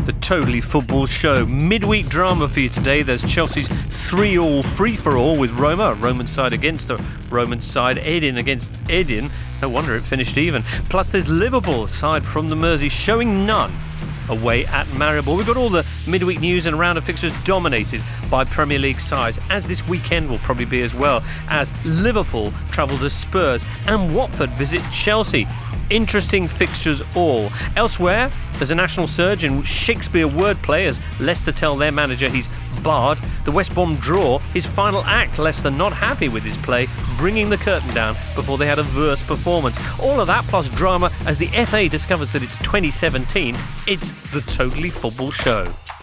The Totally Football Show. Midweek drama for you today. There's Chelsea's 3-3 free-for-all with Roma. Roman side against a Roman side. Edin against Edin. No wonder it finished even. Plus there's Liverpool, side from the Mersey, showing none away at Maribor. We've got all the midweek news and round of fixtures dominated by Premier League sides, as this weekend will probably be as well, as Liverpool travel to Spurs and Watford visit Chelsea. Interesting fixtures all. Elsewhere, there's a national surge in Shakespeare wordplay as Leicester tell their manager he's barred. The West Brom draw, his final act. Leicester not happy with his play, bringing the curtain down before they had a verse performance. All of that plus drama as the FA discovers that it's 2017. It's the Totally Football Show.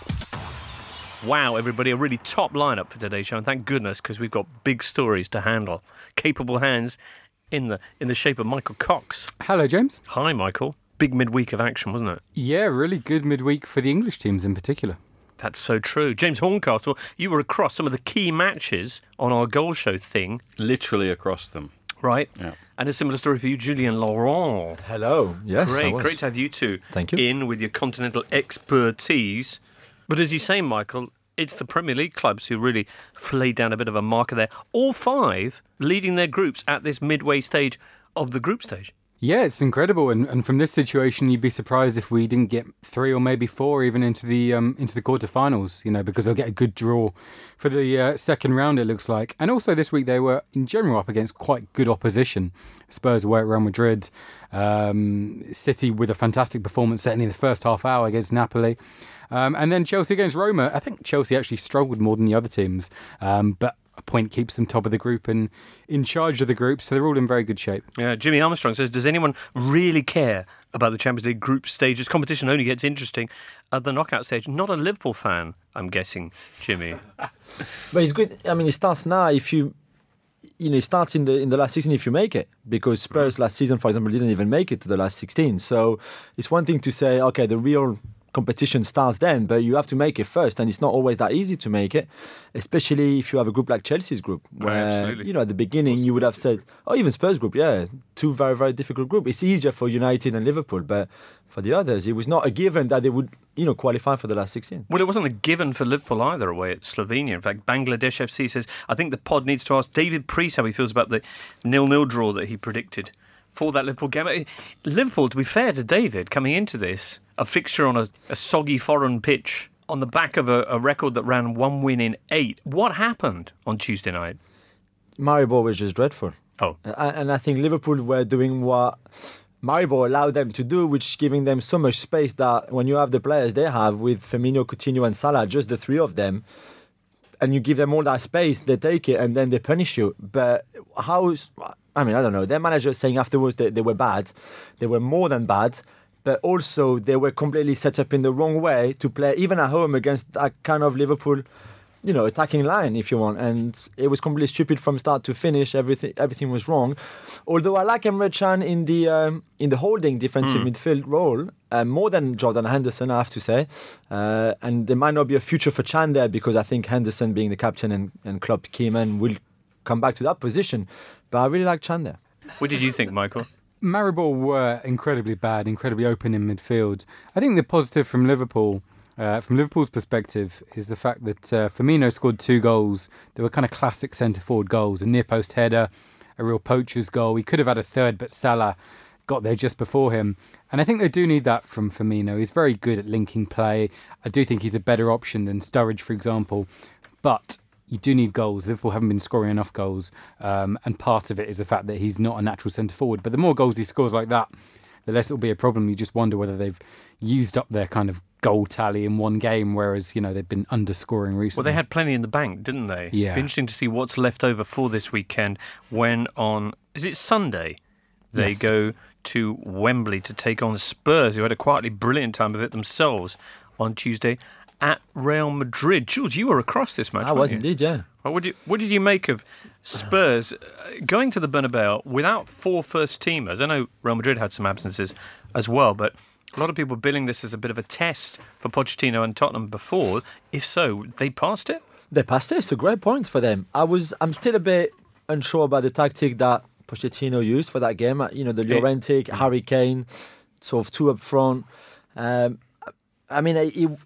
Wow, everybody, a really top lineup for today's show, and thank goodness, because we've got big stories to handle. Capable hands in the shape of Michael Cox. Hello, James. Hi, Michael. Big midweek of action, wasn't it? Yeah, really good midweek for the English teams in particular. That's so true. James Horncastle, you were across some of the key matches on our goal show thing. Literally across them. Right? Yeah. And a similar story for you, Julien Laurent. Hello. Yes, Great to have you two Thank you. in with your continental expertise. But as you say, Michael, it's the Premier League clubs who really laid down a bit of a marker there. All five leading their groups at this midway stage of the group stage. Yeah, it's incredible. And from this situation, you'd be surprised if we didn't get 3 or maybe 4 even into the quarterfinals, because they'll get a good draw for the second round, it looks like. And also this week, they were in general up against quite good opposition. Spurs away at Real Madrid, City with a fantastic performance certainly in the first half hour against Napoli. And then Chelsea against Roma. I think Chelsea actually struggled more than the other teams, but a point keeps them top of the group and in charge of the group, so they're all in very good shape. Yeah, Jimmy Armstrong says, does anyone really care about the Champions League group stages? Competition only gets interesting at the knockout stage. Not a Liverpool fan, I'm guessing, Jimmy. But it's good. I mean, it starts now if it starts in the last 16 if you make it, because Spurs last season, for example, didn't even make it to the last 16. So it's one thing to say, okay, the real competition starts then, but you have to make it first, and it's not always that easy to make it, especially if you have a group like Chelsea's group, where at the beginning you would have said, even Spurs group, two very, very difficult groups. It's easier for United and Liverpool, but for the others, it was not a given that they would qualify for the last 16. Well, it wasn't a given for Liverpool either away at Slovenia. In fact, Bangladesh FC says, I think the pod needs to ask David Priest how he feels about the 0-0 draw that he predicted for that Liverpool game. Liverpool, to be fair to David, coming into this, a fixture on a soggy foreign pitch on the back of a record that ran 1 win in 8. What happened on Tuesday night? Maribor was just dreadful. Oh. And I think Liverpool were doing what Maribor allowed them to do, which giving them so much space that when you have the players they have with Firmino, Coutinho and Salah, just the three of them, and you give them all that space, they take it and then they punish you. But I don't know. Their manager was saying afterwards that they were bad. They were more than bad. But also they were completely set up in the wrong way to play, even at home, against that kind of Liverpool, attacking line, if you want. And it was completely stupid from start to finish. Everything was wrong. Although I like Emre Can in the holding defensive midfield role more than Jordan Henderson, I have to say. And there might not be a future for Can there, because I think Henderson, being the captain and Klopp key man, will come back to that position. But I really like Can there. What did you think, Michael? Maribor were incredibly bad, incredibly open in midfield. I think the positive from Liverpool, from Liverpool's perspective, is the fact that Firmino scored 2 goals. They were kind of classic centre-forward goals, a near-post header, a real poacher's goal. He could have had a third, but Salah got there just before him. And I think they do need that from Firmino. He's very good at linking play. I do think he's a better option than Sturridge, for example. But you do need goals. Liverpool haven't been scoring enough goals. And part of it is the fact that he's not a natural centre-forward. But the more goals he scores like that, the less it'll be a problem. You just wonder whether they've used up their kind of goal tally in one game, whereas, they've been underscoring recently. Well, they had plenty in the bank, didn't they? Yeah. It'd be interesting to see what's left over for this weekend when is it Sunday? They go to Wembley to take on Spurs, who had a quietly brilliant time of it themselves on Tuesday at Real Madrid. Jules, you were across this match, I was indeed, yeah. Well, what did you make of Spurs going to the Bernabeu without 4 first-teamers? I know Real Madrid had some absences as well, but a lot of people billing this as a bit of a test for Pochettino and Tottenham before. If so, they passed it? They passed it. It's a great point for them. I'm still a bit unsure about the tactic that Pochettino used for that game. The Llorente, Harry Kane, sort of 2 up front. I mean,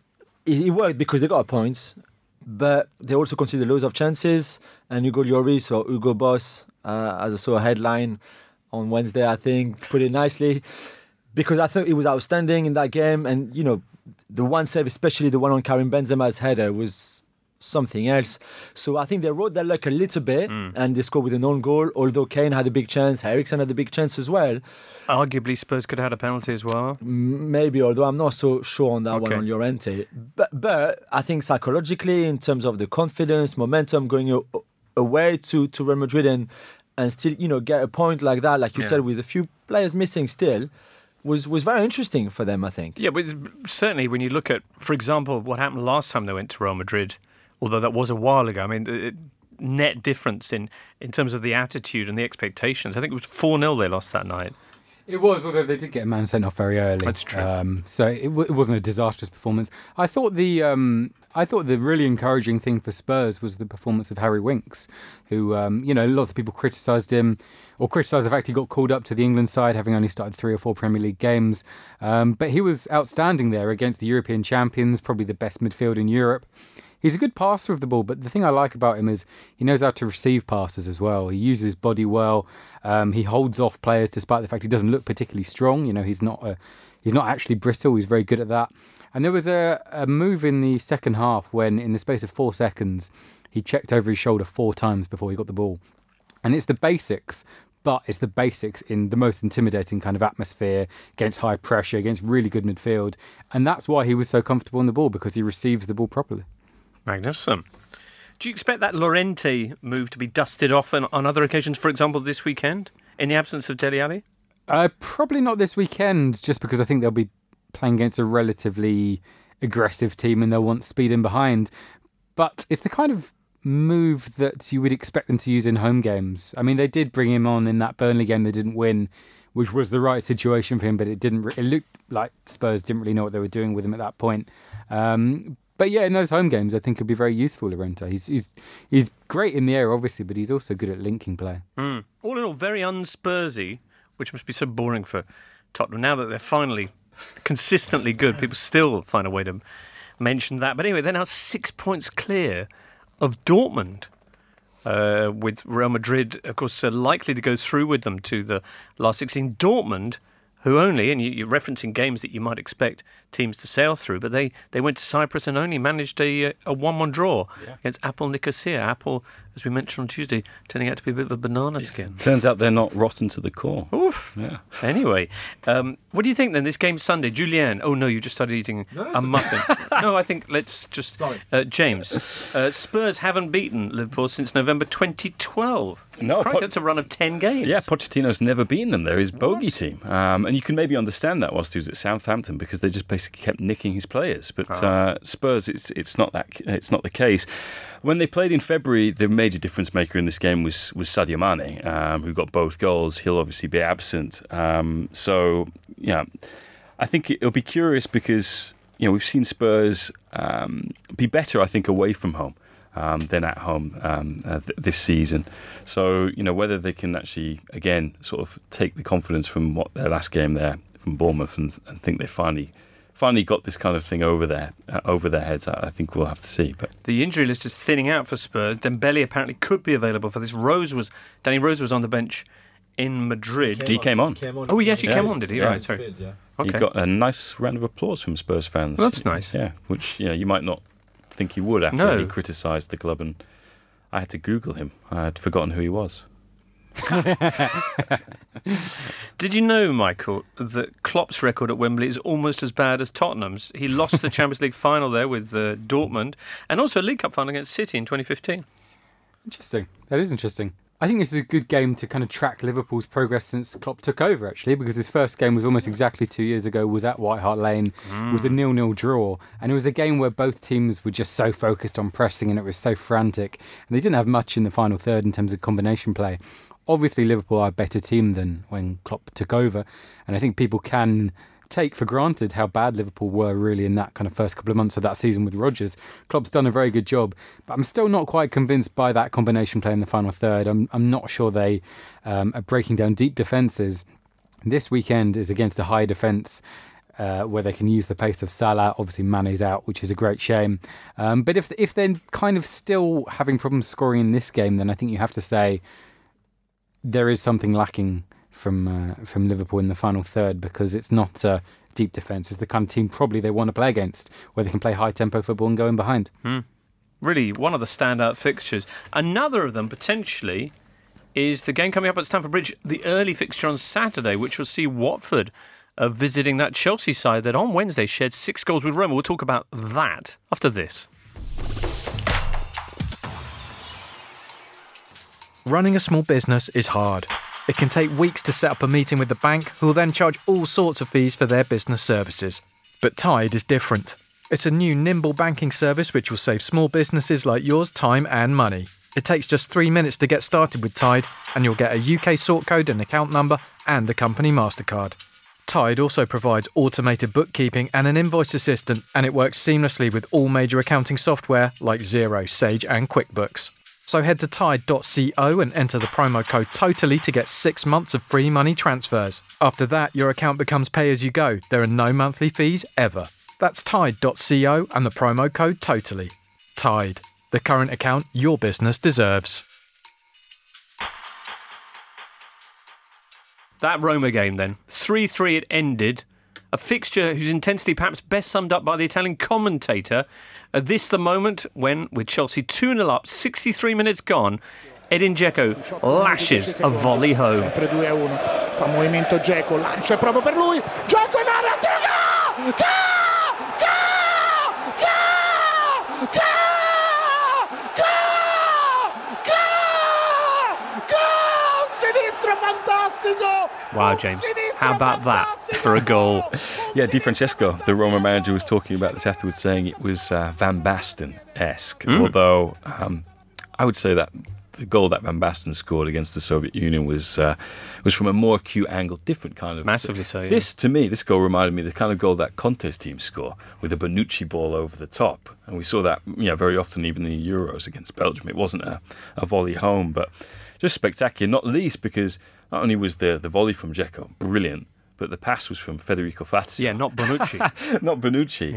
it worked because they got points, but they also conceded loads of chances. And Hugo Lloris or Hugo Boss, as I saw a headline on Wednesday, I think, put it nicely, because I thought he was outstanding in that game. And, the one save, especially the one on Karim Benzema's header, was something else. So I think they rode their luck a little bit, and they scored with an own goal, although Kane had a big chance, Eriksen had a big chance as well. Arguably, Spurs could have had a penalty as well. Maybe, although I'm not so sure on that one on Llorente. But I think psychologically, in terms of the confidence, momentum, going away to Real Madrid and still, get a point like that, like you said, with a few players missing still, was very interesting for them, I think. Yeah, but certainly when you look at, for example, what happened last time they went to Real Madrid, although that was a while ago, I mean, net difference in terms of the attitude and the expectations. I think it was 4-0 they lost that night. It was, although they did get a man sent off very early. That's true. So it wasn't a disastrous performance. I thought the really encouraging thing for Spurs was the performance of Harry Winks, who, lots of people criticised him, or criticised the fact he got called up to the England side, having only started 3 or 4 Premier League games. But he was outstanding there against the European champions, probably the best midfield in Europe. He's a good passer of the ball, but the thing I like about him is he knows how to receive passes as well. He uses his body well. He holds off players despite the fact he doesn't look particularly strong. He's not actually brittle. He's very good at that. And there was a move in the second half when, in the space of 4 seconds, he checked over his shoulder 4 times before he got the ball. And it's the basics, but it's the basics in the most intimidating kind of atmosphere, against high pressure, against really good midfield. And that's why he was so comfortable on the ball, because he receives the ball properly. Magnificent. Do you expect that Llorente move to be dusted off on other occasions, for example, this weekend, in the absence of Dele Alli? Probably not this weekend, just because I think they'll be playing against a relatively aggressive team and they'll want speed in behind. But it's the kind of move that you would expect them to use in home games. I mean, they did bring him on in that Burnley game they didn't win, which was the right situation for him, but it looked like Spurs didn't really know what they were doing with him at that point. But yeah, in those home games, I think it'd be very useful, Llorente. He's great in the air, obviously, but he's also good at linking play. All in all, very unspursy, which must be so boring for Tottenham. Now that they're finally consistently good, people still find a way to mention that. But anyway, they're now 6 points clear of Dortmund, with Real Madrid, of course, likely to go through with them to the last 16. Dortmund, who only, and you're referencing games that you might expect teams to sail through, but they went to Cyprus and only managed a 1-1 draw against Apple Nicosia. Apple, as we mentioned on Tuesday, turning out to be a bit of a banana skin. Turns out they're not rotten to the core. Oof. Yeah. Anyway, what do you think then, this game Sunday? Julien, oh no, you just started eating a muffin. No, I think let's just... James, Spurs haven't beaten Liverpool since November 2012. No, that's a run of 10 games. Yeah, Pochettino's never beaten them. They're his bogey team. And you can maybe understand that whilst he was at Southampton, because they just basically kept nicking his players. But Spurs, it's not the case. When they played in February, the major difference maker in this game was Sadio Mane, who got both goals. He'll obviously be absent. So, yeah, I think it'll be curious because, we've seen Spurs be better, I think, away from home than at home this season. So, whether they can actually, again, sort of take the confidence from their last game there from Bournemouth and think they finally got this kind of thing over their heads, I think we'll have to see. But the injury list is thinning out for Spurs. Dembele apparently could be available for this. Danny Rose was on the bench in Madrid. He came on. Oh, he actually came on, did he? Yeah. Right, sorry. Okay. He got a nice round of applause from Spurs fans. Well, that's nice. Yeah, which you might not think he would after he criticised the club, and I had to Google him. I had forgotten who he was. Did you know, Michael, that Klopp's record at Wembley is almost as bad as Tottenham's? He lost the Champions League final there with Dortmund, and also a League Cup final against City in 2015. Interesting. That is interesting. I think this is a good game to kind of track Liverpool's progress since Klopp took over, actually, because his first game was almost exactly 2 years ago, was at White Hart Lane, was a 0-0 draw, and it was a game where both teams were just so focused on pressing and it was so frantic, and they didn't have much in the final third in terms of combination play. Obviously, Liverpool are a better team than when Klopp took over, and I think people can take for granted how bad Liverpool were really in that kind of first couple of months of that season with Rodgers. Klopp's done a very good job, but I'm still not quite convinced by that combination play in the final third. I'm not sure they are breaking down deep defences. This weekend is against a high defence where they can use the pace of Salah. Obviously, Mane's out, which is a great shame. But if they're kind of still having problems scoring in this game, then I think you have to say there is something lacking from Liverpool in the final third, because it's not deep defence. It's the kind of team probably they want to play against, where they can play high-tempo football and go in behind. Really, one of the standout fixtures. Another of them, potentially, is the game coming up at Stamford Bridge, the early fixture on Saturday, which will see Watford visiting that Chelsea side that on Wednesday shared 6 goals with Roma. We'll talk about that after this. Running a small business is hard. It can take weeks to set up a meeting with the bank, who will then charge all sorts of fees for their business services. But Tide is different. It's a new nimble banking service which will save small businesses like yours time and money. It takes just 3 minutes to get started with Tide, and you'll get a UK sort code and account number and a company MasterCard. Tide also provides automated bookkeeping and an invoice assistant, and it works seamlessly with all major accounting software like Xero, Sage and QuickBooks. So head to tide.co and enter the promo code TOTALLY to get 6 months of free money transfers. After that, your account becomes pay as you go. There are no monthly fees ever. That's tide.co and the promo code TOTALLY. Tide, the current account your business deserves. That Roma game then. 3-3 it ended. A fixture whose intensity perhaps best summed up by the Italian commentator. This the moment when, with Chelsea 2-0 up, 63 minutes gone, Edin Dzeko lashes a volley home. Sempre 2-1. Fa movimento Dzeko, lancia proprio per lui. Dzeko in area, Dzeko! Sinistro fantastico! Wow, James. How about that for a goal? Yeah, Di Francesco, the Roma manager, was talking about this afterwards, saying it was Van Basten-esque. Although I would say that the goal that Van Basten scored against the Soviet Union was from a more acute angle, different kind of... Massively so, yeah. This goal reminded me of the kind of goal that Conte's team score, with a Bonucci ball over the top. And we saw that very often, even in the Euros against Belgium. It wasn't a volley home, but just spectacular, not least because not only was the volley from Dzeko brilliant, but the pass was from Federico Fazio. Yeah, not Bonucci. Not Bonucci.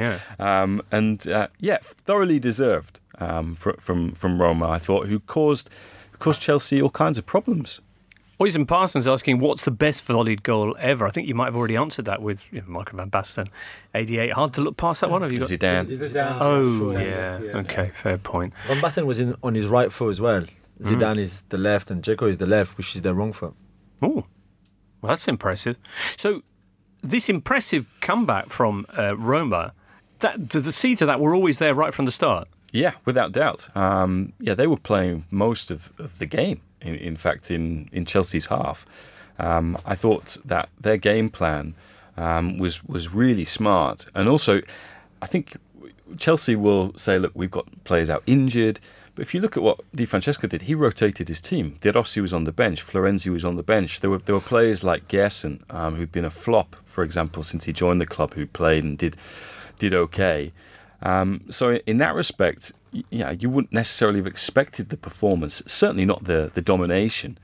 Yeah. Thoroughly deserved from Roma, I thought, who caused Chelsea all kinds of problems. Oisin Parsons asking, what's the best volleyed goal ever? I think you might have already answered that with Michael Van Basten. 88. Hard to look past that one. Have you got Zidane. Oh, yeah. Okay, fair point. Van Basten was on his right foot as well. Zidane is the left and Dzeko is the left, which is the wrong foot. Oh, well, that's impressive. So, this impressive comeback from Roma, the seeds of that were always there right from the start. Yeah, without doubt. They were playing most of the game, in fact, in Chelsea's half. I thought that their game plan was really smart. And also, I think Chelsea will say, look, we've got players out injured. But if you look at what Di Francesco did, he rotated his team. De Rossi was on the bench. Florenzi was on the bench. There were players like Gerson, who'd been a flop, for example, since he joined the club, who played and did okay. So in that respect, you wouldn't necessarily have expected the performance, certainly not the domination.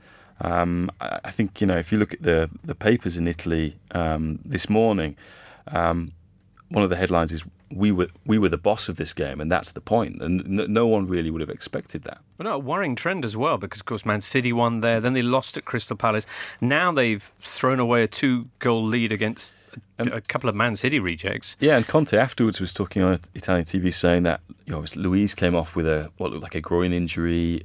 I think, if you look at the papers in Italy this morning, one of the headlines is, we were the boss of this game, and that's the point. And no one really would have expected that. But no, a worrying trend as well, because, of course, Man City won there, then they lost at Crystal Palace. Now they've thrown away a 2-goal lead against a couple of Man City rejects. Yeah, and Conte afterwards was talking on Italian TV saying that Luiz came off with what looked like a groin injury.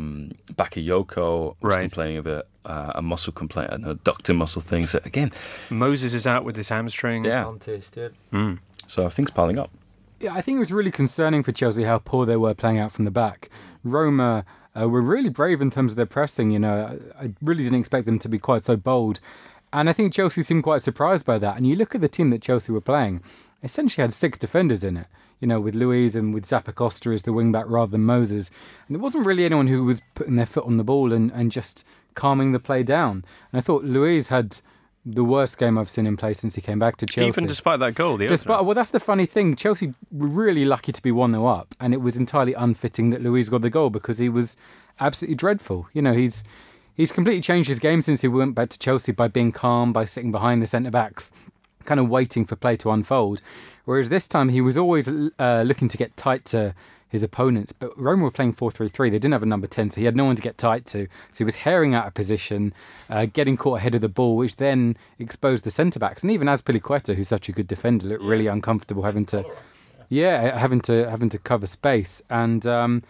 Bakayoko was complaining of a muscle complaint, an adductor muscle thing. So again, Moses is out with his hamstring. Yeah. Conte still. So things piling up. Yeah, I think it was really concerning for Chelsea how poor they were playing out from the back. Roma were really brave in terms of their pressing. I really didn't expect them to be quite so bold. And I think Chelsea seemed quite surprised by that. And you look at the team that Chelsea were playing, essentially had 6 defenders in it, with Luiz and with Zappacosta as the wing-back rather than Moses. And there wasn't really anyone who was putting their foot on the ball and just calming the play down. And I thought Luiz had the worst game I've seen him play since he came back to Chelsea. Even despite that goal, well, that's the funny thing. Chelsea were really lucky to be 1-0 up, and it was entirely unfitting that Luiz got the goal because he was absolutely dreadful. He's completely changed his game since he went back to Chelsea by being calm, by sitting behind the centre-backs, kind of waiting for play to unfold. Whereas this time he was always looking to get tight to his opponents. But Roma were playing 4-3-3. They didn't have a number 10, so he had no one to get tight to. So he was herring out of position, getting caught ahead of the ball, which then exposed the centre-backs. And even Azpilicueta, who's such a good defender, looked really uncomfortable having to cover space. And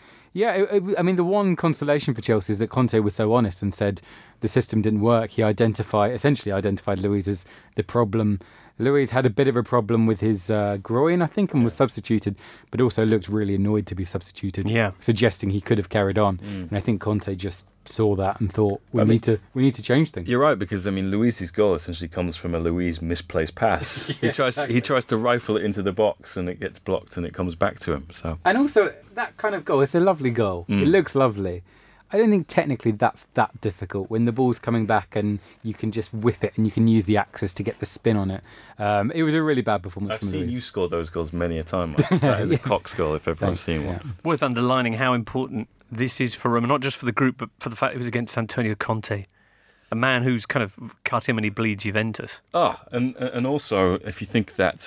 I mean, the one consolation for Chelsea is that Conte was so honest and said the system didn't work. He essentially identified Luiz as the problem. Luiz had a bit of a problem with his groin, I think, and was substituted, but also looked really annoyed to be substituted, suggesting he could have carried on. And I think Conte just saw that and thought, we need to change things. You're right, because I mean, Luiz's goal essentially comes from a Luiz misplaced pass. He tries to rifle it into the box, and it gets blocked, and it comes back to him. So, and also that kind of goal, it's a lovely goal. It looks lovely. I don't think technically that's that difficult when the ball's coming back and you can just whip it and you can use the axis to get the spin on it. It was a really bad performance from Luiz. I've seen you score those goals many a time. That is a Cox goal if ever I've seen one. Worth underlining how important this is for Roma, not just for the group, but for the fact it was against Antonio Conte, a man who's kind of cut him and he bleeds Juventus. And also, if you think that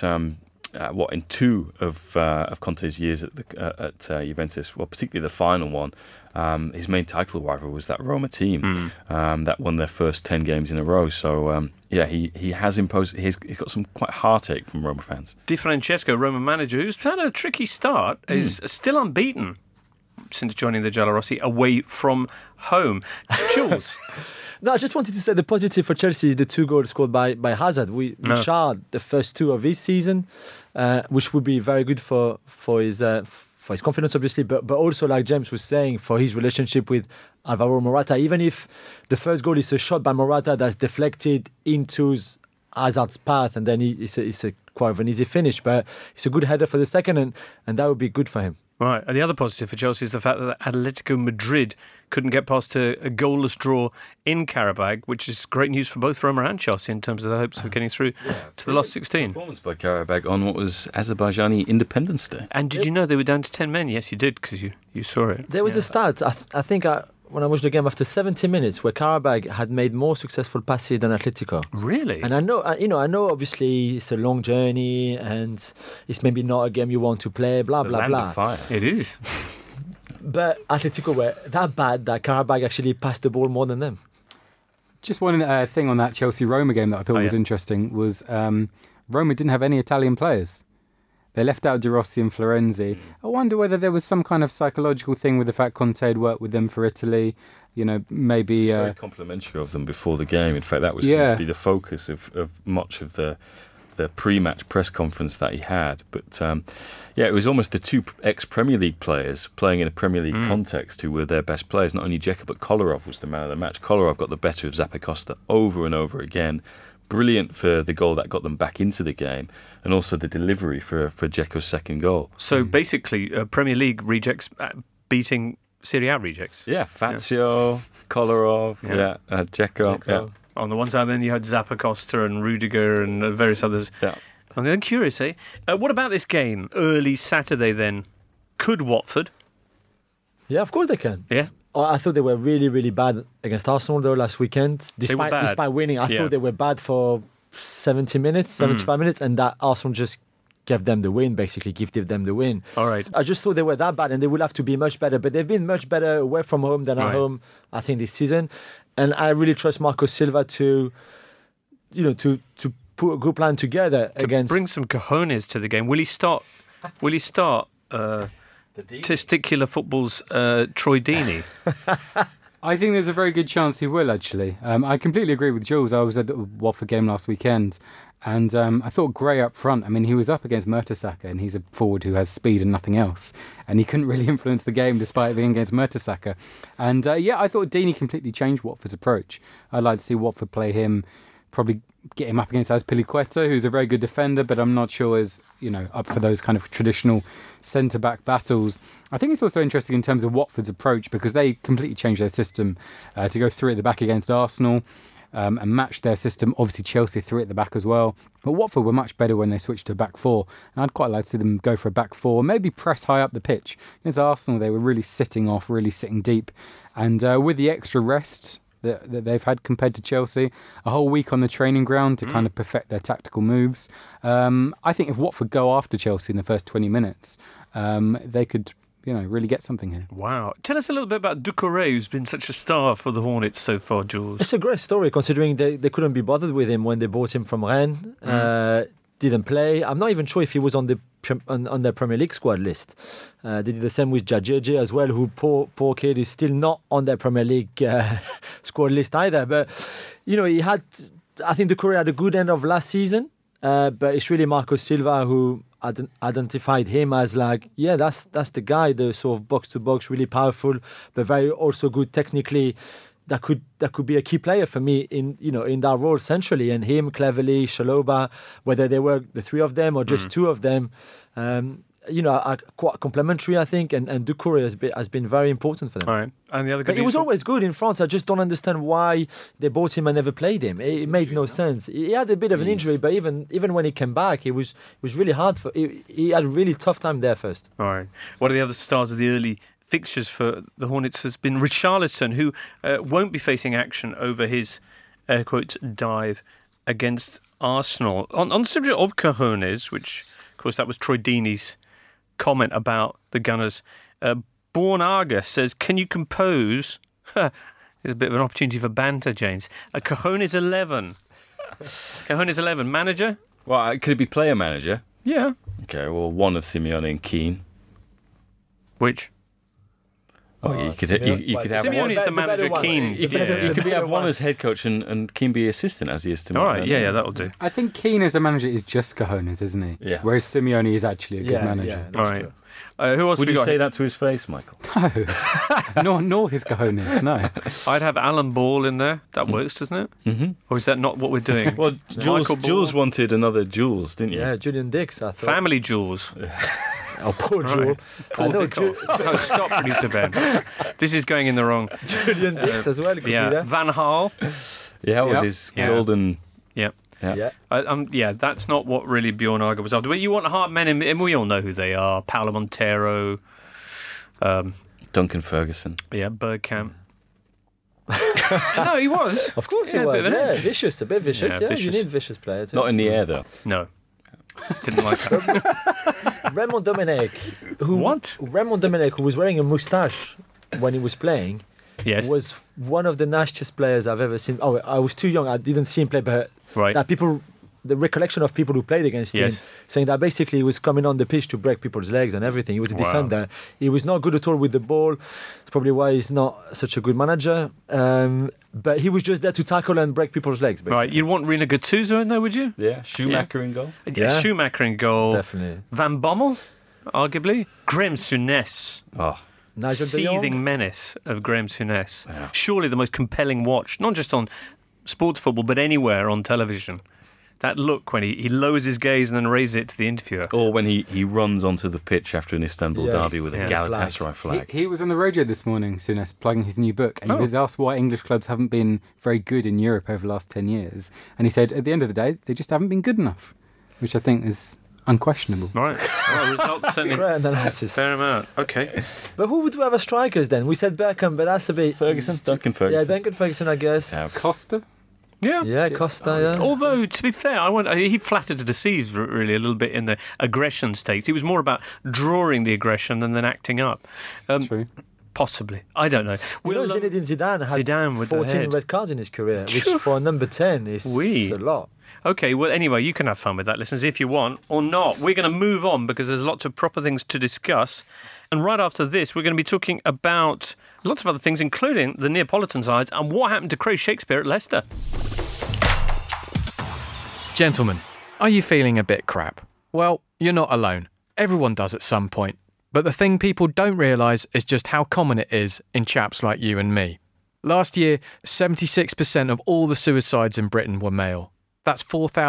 in two of Conte's years at Juventus, well, particularly the final one, his main title rival was that Roma team that won their first 10 games in a row. So he has imposed. He's got some quite heartache from Roma fans. Di Francesco, Roma manager, who's had a tricky start, is still unbeaten since joining the Giallorossi away from home. Jules. No, I just wanted to say the positive for Chelsea is the 2 goals scored by Hazard, which are the first 2 of his season, which would be very good for his confidence, obviously, but also, like James was saying, for his relationship with Alvaro Morata. Even if the first goal is a shot by Morata that's deflected into Hazard's path, and then it's a quite of an easy finish, but it's a good header for the second, and that would be good for him. Right, and the other positive for Chelsea is the fact that Atletico Madrid couldn't get past a goalless draw in Qarabag, which is great news for both Roma and Chelsea in terms of the hopes of getting through to the last 16. Performance by Qarabag on what was Azerbaijani Independence Day. And did you know they were down to 10 men? Yes, you did, because you saw it. There was a stat, I think, when I watched the game after 70 minutes, where Qarabag had made more successful passes than Atletico. Really? And I know obviously it's a long journey and it's maybe not a game you want to play, blah, it's blah, land blah. Of fire. It is. But Atletico were that bad that Qarabag actually passed the ball more than them. Just one thing on that Chelsea-Roma game that I thought was interesting was Roma didn't have any Italian players. They left out De Rossi and Florenzi. I wonder whether there was some kind of psychological thing with the fact Conte had worked with them for Italy. You know, maybe... It's very complimentary of them before the game. In fact, that was seemed to be the focus of much of the pre-match press conference that he had. But, it was almost the 2 ex-Premier League players playing in a Premier League context who were their best players. Not only Dzeko, but Kolarov was the man of the match. Kolarov got the better of Zappacosta over and over again. Brilliant for the goal that got them back into the game, and also the delivery for Dzeko's second goal. So basically, Premier League rejects beating Serie A rejects. Yeah, Fazio, Kolarov, Dzeko. Yeah. On the one side, then you had Zappacosta and Rudiger and various others. Yeah. I'm then curious, what about this game? Early Saturday, then. Could Watford? Yeah, of course they can. Yeah. I thought they were really, really bad against Arsenal, though, last weekend. Despite winning, I thought they were bad for 70 minutes, 75 minutes, and that Arsenal just gave them the win, basically, gifted them the win. All right. I just thought they were that bad, and they would have to be much better, but they've been much better away from home than at home, I think, this season. And I really trust Marco Silva to put a good plan together against... bring some cojones to the game. Will he start testicular football's Troy Deeney? I think there's a very good chance he will, actually. I completely agree with Jules. I was at the Watford game last weekend, and I thought Gray up front, I mean, he was up against Mertesacker, and he's a forward who has speed and nothing else, and he couldn't really influence the game despite being against Mertesacker. And I thought Deeney completely changed Watford's approach. I'd like to see Watford play him, probably get him up against Azpilicueta, who's a very good defender, but I'm not sure is up for those kind of traditional centre-back battles. I think it's also interesting in terms of Watford's approach, because they completely changed their system to go 3 at the back against Arsenal and match their system. Obviously Chelsea 3 at the back as well, but Watford were much better when they switched to a back 4, and I'd quite like to see them go for a back 4, maybe press high up the pitch. Against Arsenal they were really sitting deep, and with the extra rest that they've had compared to Chelsea. A whole week on the training ground to kind of perfect their tactical moves. I think if Watford go after Chelsea in the first 20 minutes, they could really get something here. Wow. Tell us a little bit about Doucouré, who's been such a star for the Hornets so far, Jules. It's a great story considering they couldn't be bothered with him when they bought him from Rennes. Didn't play. I'm not even sure if he was on the Premier League squad list. They did the same with Djadji as well, who poor kid is still not on their Premier League squad list either. But I think Doucouré had a good end of last season. But it's really Marco Silva who identified him as that's the guy, the sort of box to box, really powerful, but very also good technically. That could be a key player for me in that role centrally, and him, Cleverley, Chalobah, whether they were the three of them or just two of them, are quite complementary, I think, and Doucouré has been very important for them. All right, and the other. But he was always good in France. I just don't understand why they bought him and never played him. It made no sense. He had a bit of an injury, but even when he came back, it was really hard for. He had a really tough time there first. All right, one of the other stars of the early fixtures for the Hornets has been Richarlison, who won't be facing action over his, air quotes, dive against Arsenal. On the subject of cojones, which, of course, that was Troy Deeney's comment about the Gunners, Born Arga says, can you compose... There's a bit of an opportunity for banter, James. A cojones 11. Cojones 11. Manager? Well, could it be player manager? Yeah. Okay, well, one of Simeone and Keane. Which? Oh, you could have Simeone is the manager, Keane. You could have one as head coach and Keane be assistant, as he is to me. All right, yeah, that'll do. I think Keane as a manager is just cojones, isn't he? Yeah. Whereas Simeone is actually a good manager. All right. Who else Would we you got? say that to his face, Michael? No, nor his cojones, no. I'd have Alan Ball in there. That works, doesn't it? Mm-hmm. Or is that not what we're doing? Well, Jules wanted another Jules, didn't you? Yeah, Julian Dix, I thought. Family Jules. Oh, poor Jules. Paul Dickoff. Oh, stop, producer Ben. This is going in the wrong. Julian Dix as well could be there. Van Gaal. Yeah, with his golden... Yep. Yeah. That's not what really Bjorn Arga was after. But you want hard men, and we all know who they are. Paolo Montero. Duncan Ferguson. Yeah, Bergkamp. No, he was. Of course he was. Yeah, a bit vicious. Yeah, you need vicious player too. Not in the air, though. No. Didn't like that. Raymond Domenech. Raymond Domenech, who was wearing a moustache when he was playing, was one of the nastiest players I've ever seen. Oh, I was too young. I didn't see him play, but the recollection of people who played against him, saying that basically he was coming on the pitch to break people's legs and everything. He was a defender. He was not good at all with the ball. It's probably why he's not such a good manager. But he was just there to tackle and break people's legs, basically. Right, you'd want Rina Gattuso in there, would you? Yeah, Schumacher in goal. Yeah, Schumacher in goal. Definitely. Van Bommel, arguably. Graham Souness. Oh. Seething menace of Graham Souness. Yeah. Surely the most compelling watch, not just on sports football, but anywhere on television. That look when he lowers his gaze and then raises it to the interviewer. Or when he runs onto the pitch after an Istanbul derby with a Galatasaray flag. He was on the radio this morning, Souness, plugging his new book, and he was asked why English clubs haven't been very good in Europe over the last 10 years. And he said, at the end of the day, they just haven't been good enough, which I think is unquestionable. Right. Well, results certainly. Great analysis. Fair amount. Okay. But who would we have as strikers then? We said Bergkamp, but that's a bit... Duncan Ferguson. Yeah, Duncan Ferguson, I guess. Costa? Yeah, Costa, yeah. Although, to be fair, he flattered to deceive really a little bit in the aggression stakes. It was more about drawing the aggression than acting up. True. Possibly. I don't know. Zinedine Zidane had 14 red cards in his career, which for a number 10 is a lot. Okay, well, anyway, you can have fun with that, listeners, if you want, or not. We're going to move on because there's lots of proper things to discuss. And right after this, we're going to be talking about lots of other things, including the Neapolitan sides and what happened to Craig Shakespeare at Leicester. Gentlemen, are you feeling a bit crap? Well, you're not alone. Everyone does at some point. But the thing people don't realise is just how common it is in chaps like you and me. Last year, 76% of all the suicides in Britain were male. That's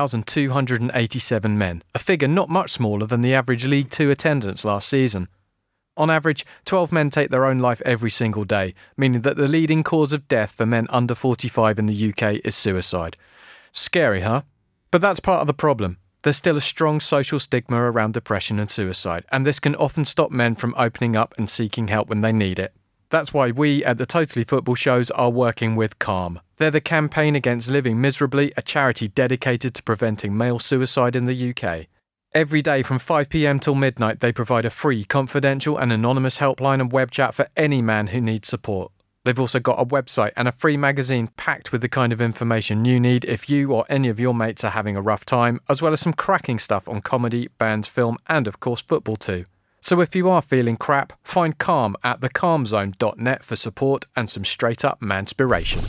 4,287 men, a figure not much smaller than the average League Two attendance last season. On average, 12 men take their own life every single day, meaning that the leading cause of death for men under 45 in the UK is suicide. Scary, huh? But that's part of the problem. There's still a strong social stigma around depression and suicide, and this can often stop men from opening up and seeking help when they need it. That's why we at the Totally Football shows are working with Calm. They're the Campaign Against Living Miserably, a charity dedicated to preventing male suicide in the UK. Every day from 5 p.m. till midnight, they provide a free, confidential and anonymous helpline and web chat for any man who needs support. They've also got a website and a free magazine packed with the kind of information you need if you or any of your mates are having a rough time, as well as some cracking stuff on comedy, bands, film and of course football too. So if you are feeling crap, find Calm at thecalmzone.net for support and some straight-up manspiration.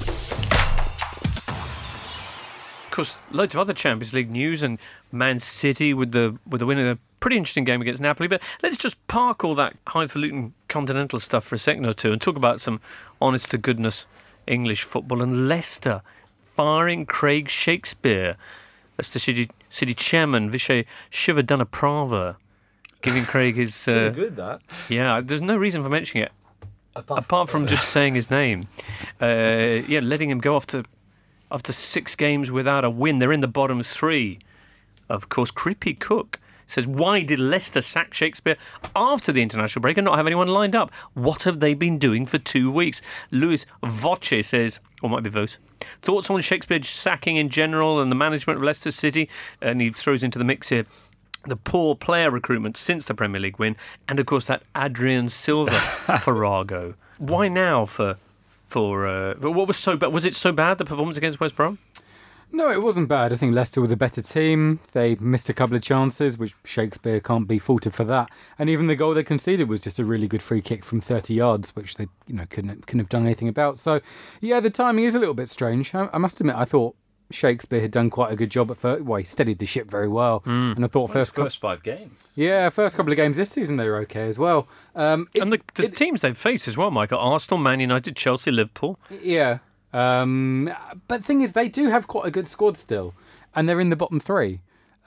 Of course, loads of other Champions League news, and Man City with the win in a pretty interesting game against Napoli. But let's just park all that highfalutin continental stuff for a second or two and talk about some honest-to-goodness English football. And Leicester firing Craig Shakespeare, Leicester City chairman Vishay Shivadanaprava, giving Craig his... Really good, that. Yeah, there's no reason for mentioning it, apart from just saying his name. Letting him go after 6 games without a win. They're in the bottom 3. Of course, Crippy Cook says, why did Leicester sack Shakespeare after the international break and not have anyone lined up? What have they been doing for 2 weeks? Luis Voce says, or might be Vos, thoughts on Shakespeare sacking in general and the management of Leicester City? And he throws into the mix here the poor player recruitment since the Premier League win, and of course that Adrian Silva farrago. Why now for what was so bad? Was it so bad, the performance against West Brom? No, it wasn't bad. I think Leicester were the better team. They missed a couple of chances, which Shakespeare can't be faulted for that. And even the goal they conceded was just a really good free kick from 30 yards, which they couldn't have done anything about. So, yeah, the timing is a little bit strange. I must admit, I thought Shakespeare had done quite a good job at first. Well, he steadied the ship very well. And I thought first 5 games. Yeah, first couple of games this season they were okay as well. And the teams they've faced as well, Michael: Arsenal, Man United, Chelsea, Liverpool. Yeah. But the thing is, they do have quite a good squad still, and they're in the bottom 3.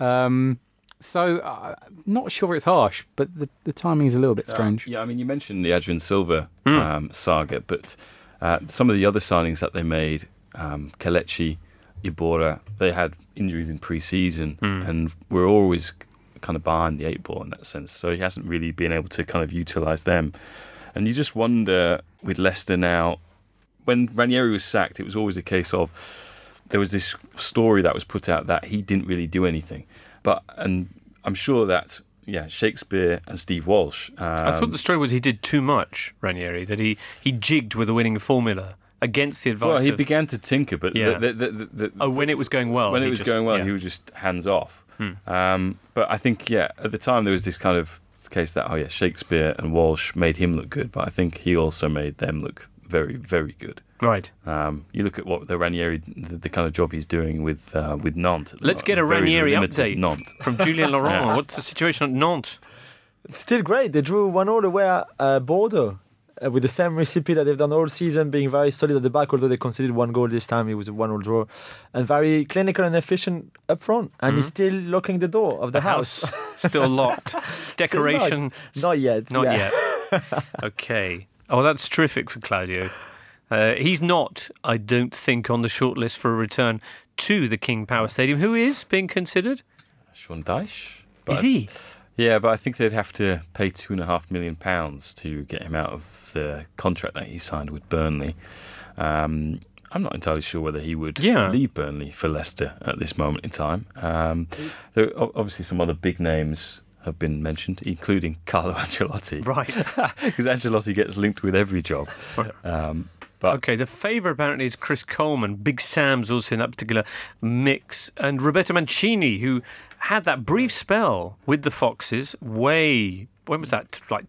So not sure it's harsh, but the timing is a little bit strange. Yeah, I mean, you mentioned the Adrian Silva saga, but some of the other signings that they made, Kelechi, Ibora, they had injuries in pre-season and were always kind of behind the 8 ball in that sense. So he hasn't really been able to kind of utilise them. And you just wonder with Leicester now, when Ranieri was sacked, it was always a case of there was this story that was put out that he didn't really do anything. And I'm sure that, Shakespeare and Steve Walsh... I thought the story was he did too much, Ranieri, that he jigged with the winning formula against the advice. Well, he began to tinker, but when it was going well, he was just hands off. But I think at the time there was this kind of case that Shakespeare and Walsh made him look good, but I think he also made them look very, very good. Right. You look at what the Ranieri, the kind of job he's doing with Nantes. Let's get a Ranieri update from Julien Laurent. What's the situation at Nantes? It's still great. They drew 1-1 away at Bordeaux. With the same recipe that they've done all season, being very solid at the back, although they conceded 1 goal this time. It was a 1-1 draw. And very clinical and efficient up front. And he's still locking the door of the house. Still locked. Decoration. Not yet. Not yet. Okay. Oh, that's terrific for Claudio. He's not, I don't think, on the shortlist for a return to the King Power Stadium. Who is being considered? Sean Dyche. Is he? Yeah, but I think they'd have to pay £2.5 million to get him out of the contract that he signed with Burnley. I'm not entirely sure whether he would leave Burnley for Leicester at this moment in time. There are obviously some other big names have been mentioned, including Carlo Ancelotti. Right. Because Ancelotti gets linked with every job. Okay, the favourite apparently is Chris Coleman. Big Sam's also in that particular mix. And Roberto Mancini, who had that brief spell with the Foxes when was that? Like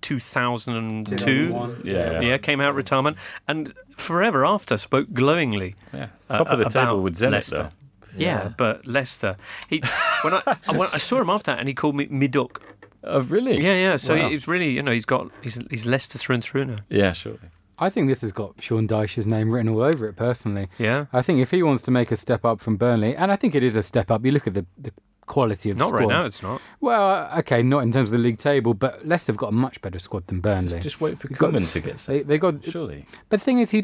2002? Yeah, came out of retirement. And forever after spoke glowingly. Yeah, top of the table with Zenit, Leicester. though. Yeah, but Leicester. When I saw him after that, and he called me Miduk. Oh, really? Yeah. So it's really, he's Leicester through and through now. Yeah, surely. I think this has got Sean Dyche's name written all over it, personally. Yeah. I think if he wants to make a step up from Burnley, and I think it is a step up, you look at the quality of the squad. Not right now, it's not. Well, okay, not in terms of the league table, but Leicester have got a much better squad than Burnley. Just wait for Coleman to get set. They got surely. But the thing is,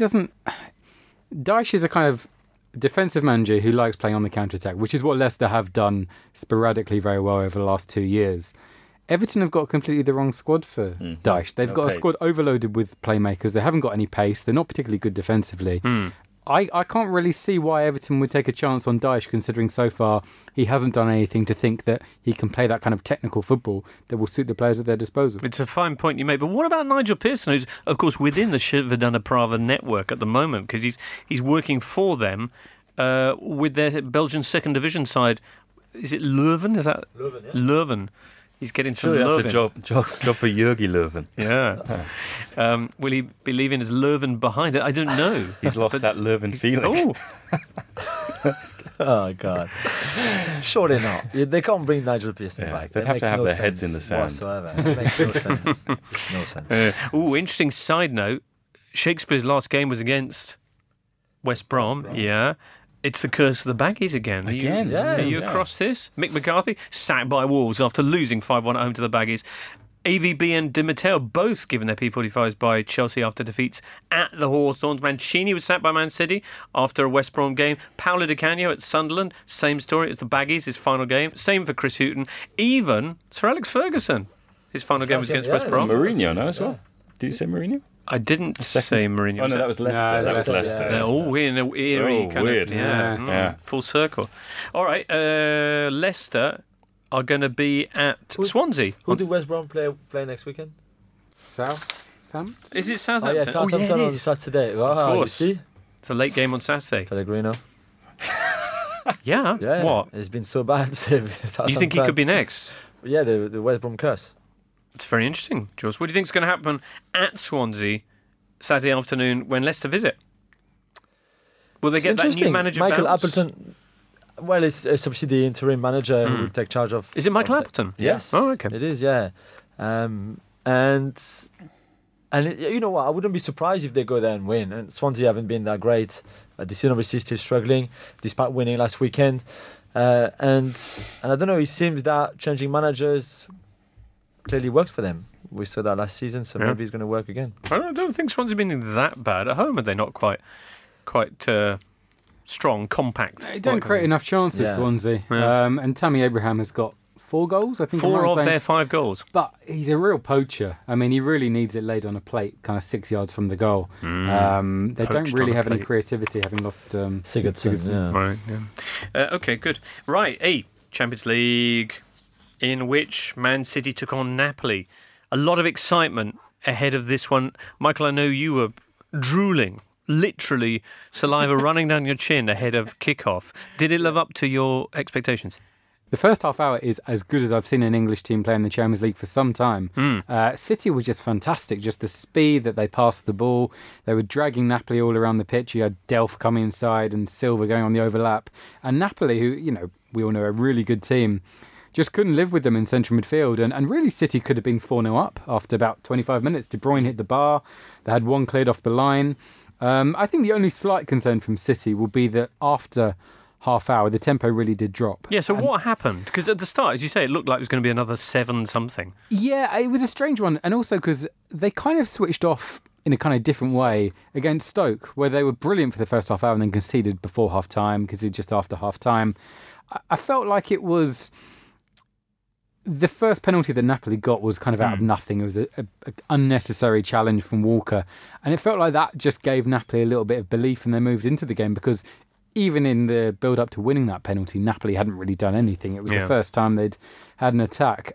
Dyche is a kind of defensive manager who likes playing on the counter-attack, which is what Leicester have done sporadically very well over the last 2 years. Everton have got completely the wrong squad for Dyche. They've got a squad overloaded with playmakers. They haven't got any pace. They're not particularly good defensively. I can't really see why Everton would take a chance on Dyche, considering so far he hasn't done anything to think that he can play that kind of technical football that will suit the players at their disposal. It's a fine point you make, but what about Nigel Pearson, who's, of course, within the Shivadana Prava network at the moment, because he's working for them with their Belgian second division side. Is it Leuven? Is that Leuven? Yeah. Leuven. He's getting some Surely Leuven. that's a job for Jurgi Leuven. Yeah. Will he be leaving his Leuven behind it? I don't know. He's lost that Leuven feeling. Oh, Oh, God. Surely not. They can't bring Nigel Pearson back. They'd That have makes to have no their heads sense in the sand. whatsoever. It makes no sense. No sense. Interesting side note. Shakespeare's last game was against West Brom. Yeah. It's the curse of the Baggies again. Are you across this? Mick McCarthy sacked by Wolves after losing 5-1 at home to the Baggies. AVB and Di Matteo both given their P45s by Chelsea after defeats at the Hawthorns. Mancini was sacked by Man City after a West Brom game. Paolo Di Canio at Sunderland, same story as the Baggies, his final game. Same for Chris Hughton. Even Sir Alex Ferguson, his final game was against West Brom. Mourinho, no, as well. Did you say Mourinho? I didn't say Mourinho. Oh, no, that was Leicester. No, that was Leicester. We're in an eerie kind weird. of... Yeah. Full circle. All right, Leicester are going to be at Swansea. Who do West Brom play next weekend? Southampton? Is it Oh, Southampton? yeah, Southampton it on is. Saturday. Oh, Of course. You see? It's a late game on Saturday. Pellegrino. Yeah. Yeah. What? It's been so bad. You think he could be next? Yeah, the West Brom curse. It's very interesting, Jules. What do you think is going to happen at Swansea Saturday afternoon when Leicester visit? Will they It's get that new interesting. manager Michael bounce? Appleton. Well, it's obviously the interim manager who will take charge of. Is it Michael of the- Appleton? Yes. Oh, okay. It is, yeah. And you know what? I wouldn't be surprised if they go there and win. And Swansea haven't been that great. The season obviously still struggling, despite winning last weekend. And I don't know. It seems that changing managers clearly worked for them. We saw that last season, so maybe it's going to work again. I don't think Swansea have been that bad. At home, are they not quite strong, compact? They don't create enough chances, Yeah. Swansea. Yeah. And Tammy Abraham has got 4 goals, I think. 4 I'm right of in saying. their 5 goals. But he's a real poacher. I mean, he really needs it laid on a plate, kind of 6 yards from the goal. They don't Poached really on a have any plate. creativity, having lost Sigurdsson. Yeah. Right, yeah. Okay, good. Right, Champions League, in which Man City took on Napoli. A lot of excitement ahead of this one. Michael, I know you were drooling, literally saliva running down your chin ahead of kickoff. Did it live up to your expectations? The first half hour is as good as I've seen an English team play in the Champions League for some time. City were just fantastic, just the speed that they passed the ball. They were dragging Napoli all around the pitch. You had Delph coming inside and Silva going on the overlap. And Napoli, who, we all know, are a really good team, just couldn't live with them in central midfield. And really, City could have been 4-0 up after about 25 minutes. De Bruyne hit the bar. They had one cleared off the line. I think the only slight concern from City will be that after half hour, the tempo really did drop. Yeah, so what happened? Because at the start, as you say, it looked like it was going to be another 7-something. Yeah, it was a strange one. And also because they kind of switched off in a kind of different way against Stoke, where they were brilliant for the first half hour and then conceded before half-time, conceded just after half-time. I felt like it was... The first penalty that Napoli got was kind of out of nothing. It was an unnecessary challenge from Walker. And it felt like that just gave Napoli a little bit of belief, and they moved into the game, because even in the build-up to winning that penalty, Napoli hadn't really done anything. It was the first time they'd had an attack.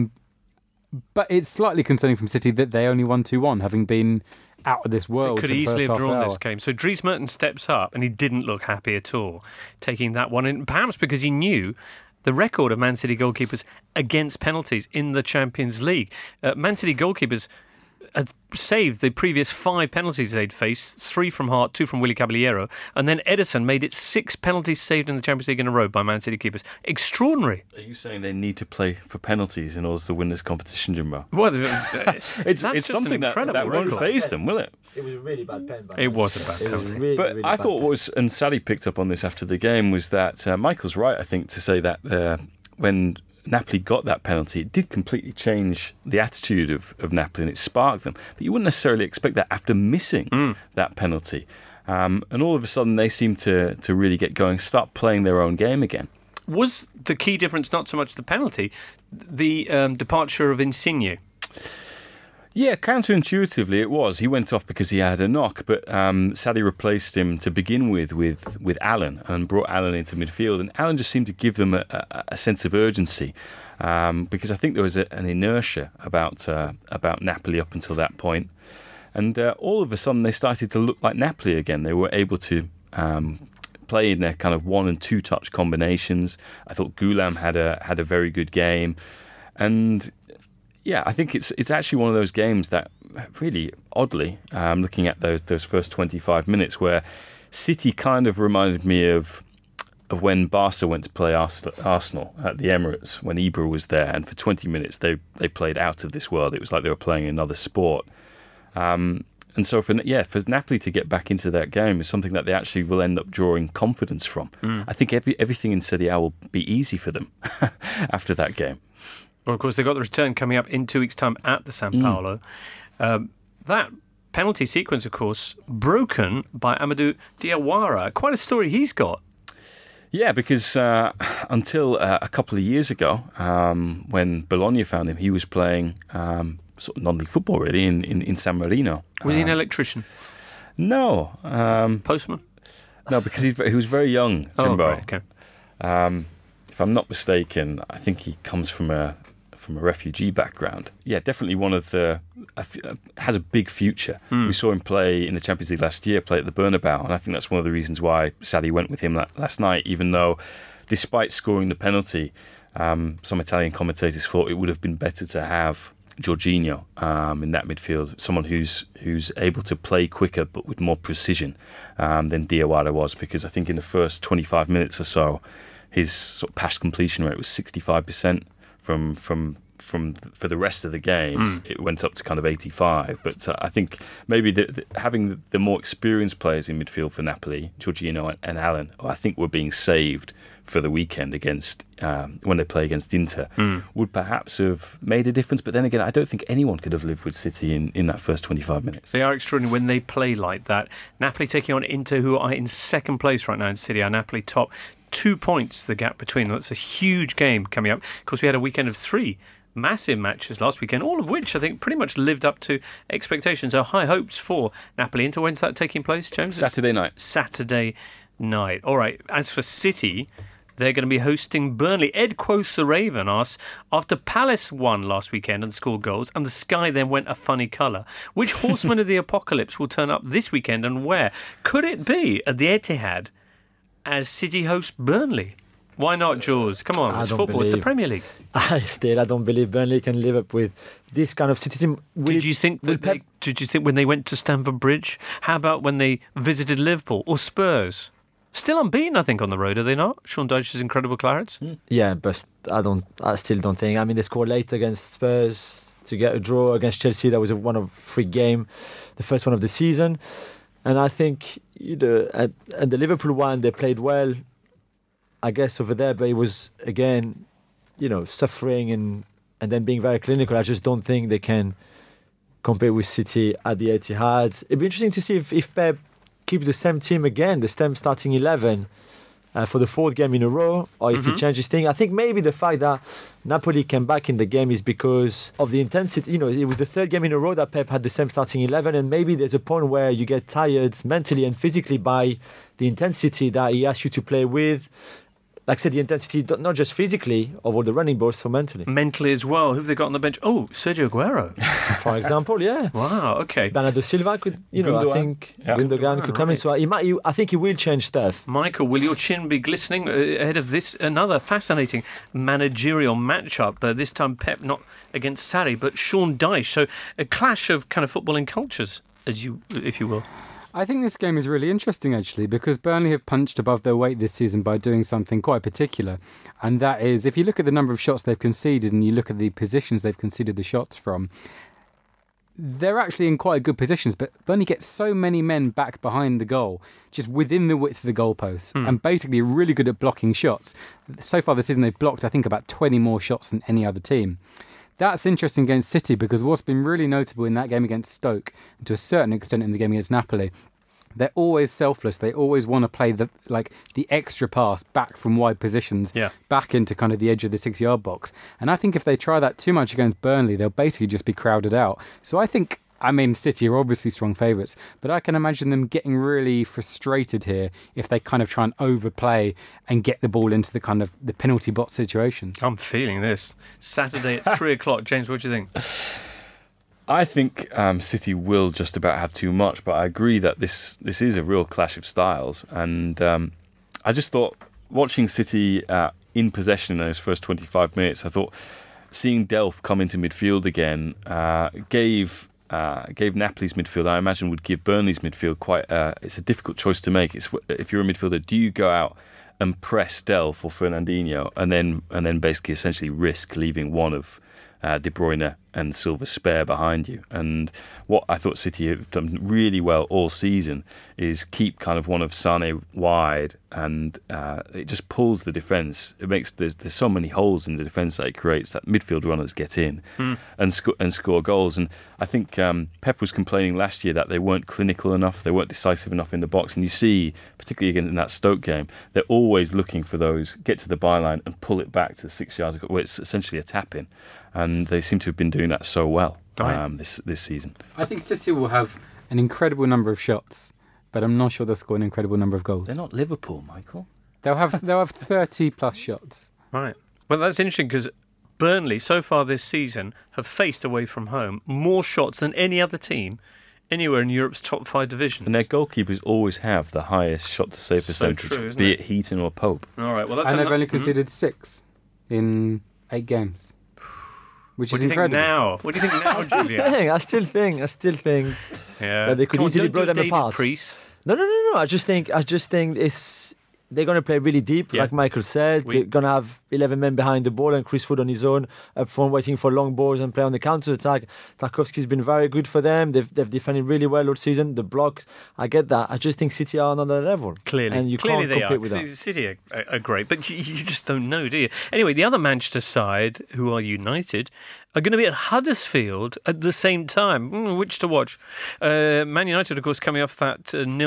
But it's slightly concerning from City that they only won 2-1, having been out of this world. They could for the easily first have half drawn hour. this game. So Dries Mertens steps up, and he didn't look happy at all, taking that one. And perhaps because he knew the record of Man City goalkeepers against penalties in the Champions League. Man City goalkeepers had saved the previous 5 penalties they'd faced, 3 from Hart, 2 from Willy Caballero, and then Ederson made it 6 penalties saved in the Champions League in a row by Man City keepers. Extraordinary. Are you saying they need to play for penalties in order to win this competition, Jimbo? Well, It's just something an that incredible won't record. faze them, will it? It was a really bad pen. It was a bad It was penalty. really, But really I bad thought pen. what was, and Sally picked up on this after the game, was that Michael's right, I think, to say that when Napoli got that penalty, it did completely change the attitude of Napoli, and it sparked them. But you wouldn't necessarily expect that after missing that penalty. And all of a sudden, they seem to really get going, start playing their own game again. Was the key difference not so much the penalty, the departure of Insigne? Yeah, counterintuitively it was. He went off because he had a knock, but Sarri replaced him to begin with Allen and brought Allen into midfield. And Allen just seemed to give them a sense of urgency because I think there was an inertia about Napoli up until that point. And all of a sudden they started to look like Napoli again. They were able to play in their kind of 1 and 2 touch combinations. I thought Goulam had a very good game. And yeah, I think it's actually one of those games that really oddly, looking at those first 25 minutes, where City kind of reminded me of when Barca went to play Arsenal at the Emirates when Ibra was there, and for 20 minutes they played out of this world. It was like they were playing another sport. And so for Napoli to get back into that game is something that they actually will end up drawing confidence from. I think everything in Serie A will be easy for them after that game. Well, of course, they've got the return coming up in 2 weeks' time at the San Paolo. That penalty sequence, of course, broken by Amadou Diawara. Quite a story he's got. Yeah, because until a couple of years ago, when Bologna found him, he was playing sort of non-league football, really, in San Marino. Was he an electrician? No. Postman? No, because he was very young, Jimbo. Oh, right, okay. If I'm not mistaken, I think he comes from a refugee background. Yeah, definitely one of the has a big future. We saw him play in the Champions League last year, play at the Bernabeu, and I think that's one of the reasons why Sarri went with him last night. Even though, despite scoring the penalty, some Italian commentators thought it would have been better to have Jorginho in that midfield, someone who's able to play quicker but with more precision than Diawara was, because I think in the first 25 minutes or so, his sort of pass completion rate was 65%. For the rest of the game, it went up to kind of 85. But I think maybe having the more experienced players in midfield for Napoli, Jorginho and Allen, I think were being saved for the weekend against when they play against Inter, would perhaps have made a difference. But then again, I don't think anyone could have lived with City in that first 25 minutes. They are extraordinary when they play like that. Napoli taking on Inter, who are in second place right now in Serie A. Napoli top. 2 points, the gap between them. It's a huge game coming up. Of course, we had a weekend of 3 massive matches last weekend, all of which I think pretty much lived up to expectations. So high hopes for Napoli. Inter, when's that taking place, James? Saturday night. Saturday night. All right. As for City, they're going to be hosting Burnley. Ed Quoth the Raven asks, after Palace won last weekend and scored goals, and the sky then went a funny colour, which horseman of the apocalypse will turn up this weekend and where? Could it be at the Etihad as City host Burnley? Why not, Jules? Come on, it's football. It's the Premier League. I don't believe Burnley can live up with this kind of City team. Did you think when they went to Stamford Bridge? How about when they visited Liverpool or Spurs? Still unbeaten, I think, on the road, are they not? Sean Dyche's incredible Clarets. Yeah, but I still don't think. I mean, they scored late against Spurs to get a draw against Chelsea. That was one of 3 games, the first one of the season. And I think and the Liverpool one, they played well, I guess, over there, but it was, again, suffering and then being very clinical. I just don't think they can compare with City at the Etihad. It'd be interesting to see if Pep keeps the same team again, the same starting 11 for the 4th game in a row, or if he changes things. I think maybe the fact that Napoli came back in the game is because of the intensity. It was the 3rd game in a row that Pep had the same starting 11, and maybe there's a point where you get tired mentally and physically by the intensity that he asks you to play with. Like I said, the intensity, not just physically, of all the running, but also mentally. Mentally as well. Who have they got on the bench? Oh, Sergio Aguero. For example, yeah. Wow, okay. Bernardo Silva could, Gundogan. I think Gundogan could come in. So I think he will change stuff. Michael, will your chin be glistening ahead of this? Another fascinating managerial matchup. This time Pep not against Sarri, but Sean Dyche. So a clash of kind of footballing cultures, if you will. I think this game is really interesting, actually, because Burnley have punched above their weight this season by doing something quite particular. And that is, if you look at the number of shots they've conceded and you look at the positions they've conceded the shots from, they're actually in quite good positions, but Burnley gets so many men back behind the goal, just within the width of the goalposts, and basically really good at blocking shots. So far this season, they've blocked, I think, about 20 more shots than any other team. That's interesting against City, because what's been really notable in that game against Stoke, and to a certain extent in the game against Napoli, they're always selfless. They always want to play the extra pass back from wide positions, back into kind of the edge of the 6-yard box. And I think if they try that too much against Burnley, they'll basically just be crowded out. So I think, City are obviously strong favourites, but I can imagine them getting really frustrated here if they kind of try and overplay and get the ball into the kind of the penalty box situations. I'm feeling this. Saturday at 3 o'clock. James, what do you think? I think City will just about have too much, but I agree that this is a real clash of styles. And I just thought, watching City in possession in those first 25 minutes, I thought seeing Delph come into midfield again gave Napoli's midfield, I imagine, would give Burnley's midfield it's a difficult choice to make. If you're a midfielder, do you go out and press Delph or Fernandinho and then basically essentially risk leaving one of De Bruyne and Silva spare behind you? And what I thought City have done really well all season is keep kind of one of Sané wide, and it just pulls the defence. It makes there's so many holes in the defence that it creates that midfield runners get in and score goals. And I think Pep was complaining last year that they weren't clinical enough, they weren't decisive enough in the box. And you see, particularly again in that Stoke game, they're always looking for those, get to the byline and pull it back to 6 yards, where it's essentially a tap-in. And they seem to have been doing that so well this season. I think City will have an incredible number of shots, but I'm not sure they'll score an incredible number of goals. They're not Liverpool, Michael. They'll have 30+ shots. Right. Well, that's interesting because Burnley, so far this season, have faced away from home more shots than any other team anywhere in Europe's top 5 divisions. And their goalkeepers always have the highest shot-to-save percentage, true, be it Heaton or Pope. All right. Well, that's and they've only conceded 6 in 8 games. Which is incredible. What do you think now, Julian? I still think that they could easily blow them apart. Priest. No. I just think they're going to play really deep, like Michael said. They're going to have 11 men behind the ball and Chris Wood on his own up front waiting for long balls and play on the counter-attack. Tarkowski's been very good for them. They've defended really well all season. The blocks, I get that. I just think City are on another level. Clearly. And you Clearly can't they compete are. with that. City are great, but you just don't know, do you? Anyway, the other Manchester side, who are United, are going to be at Huddersfield at the same time. Which to watch? Man United, of course, coming off that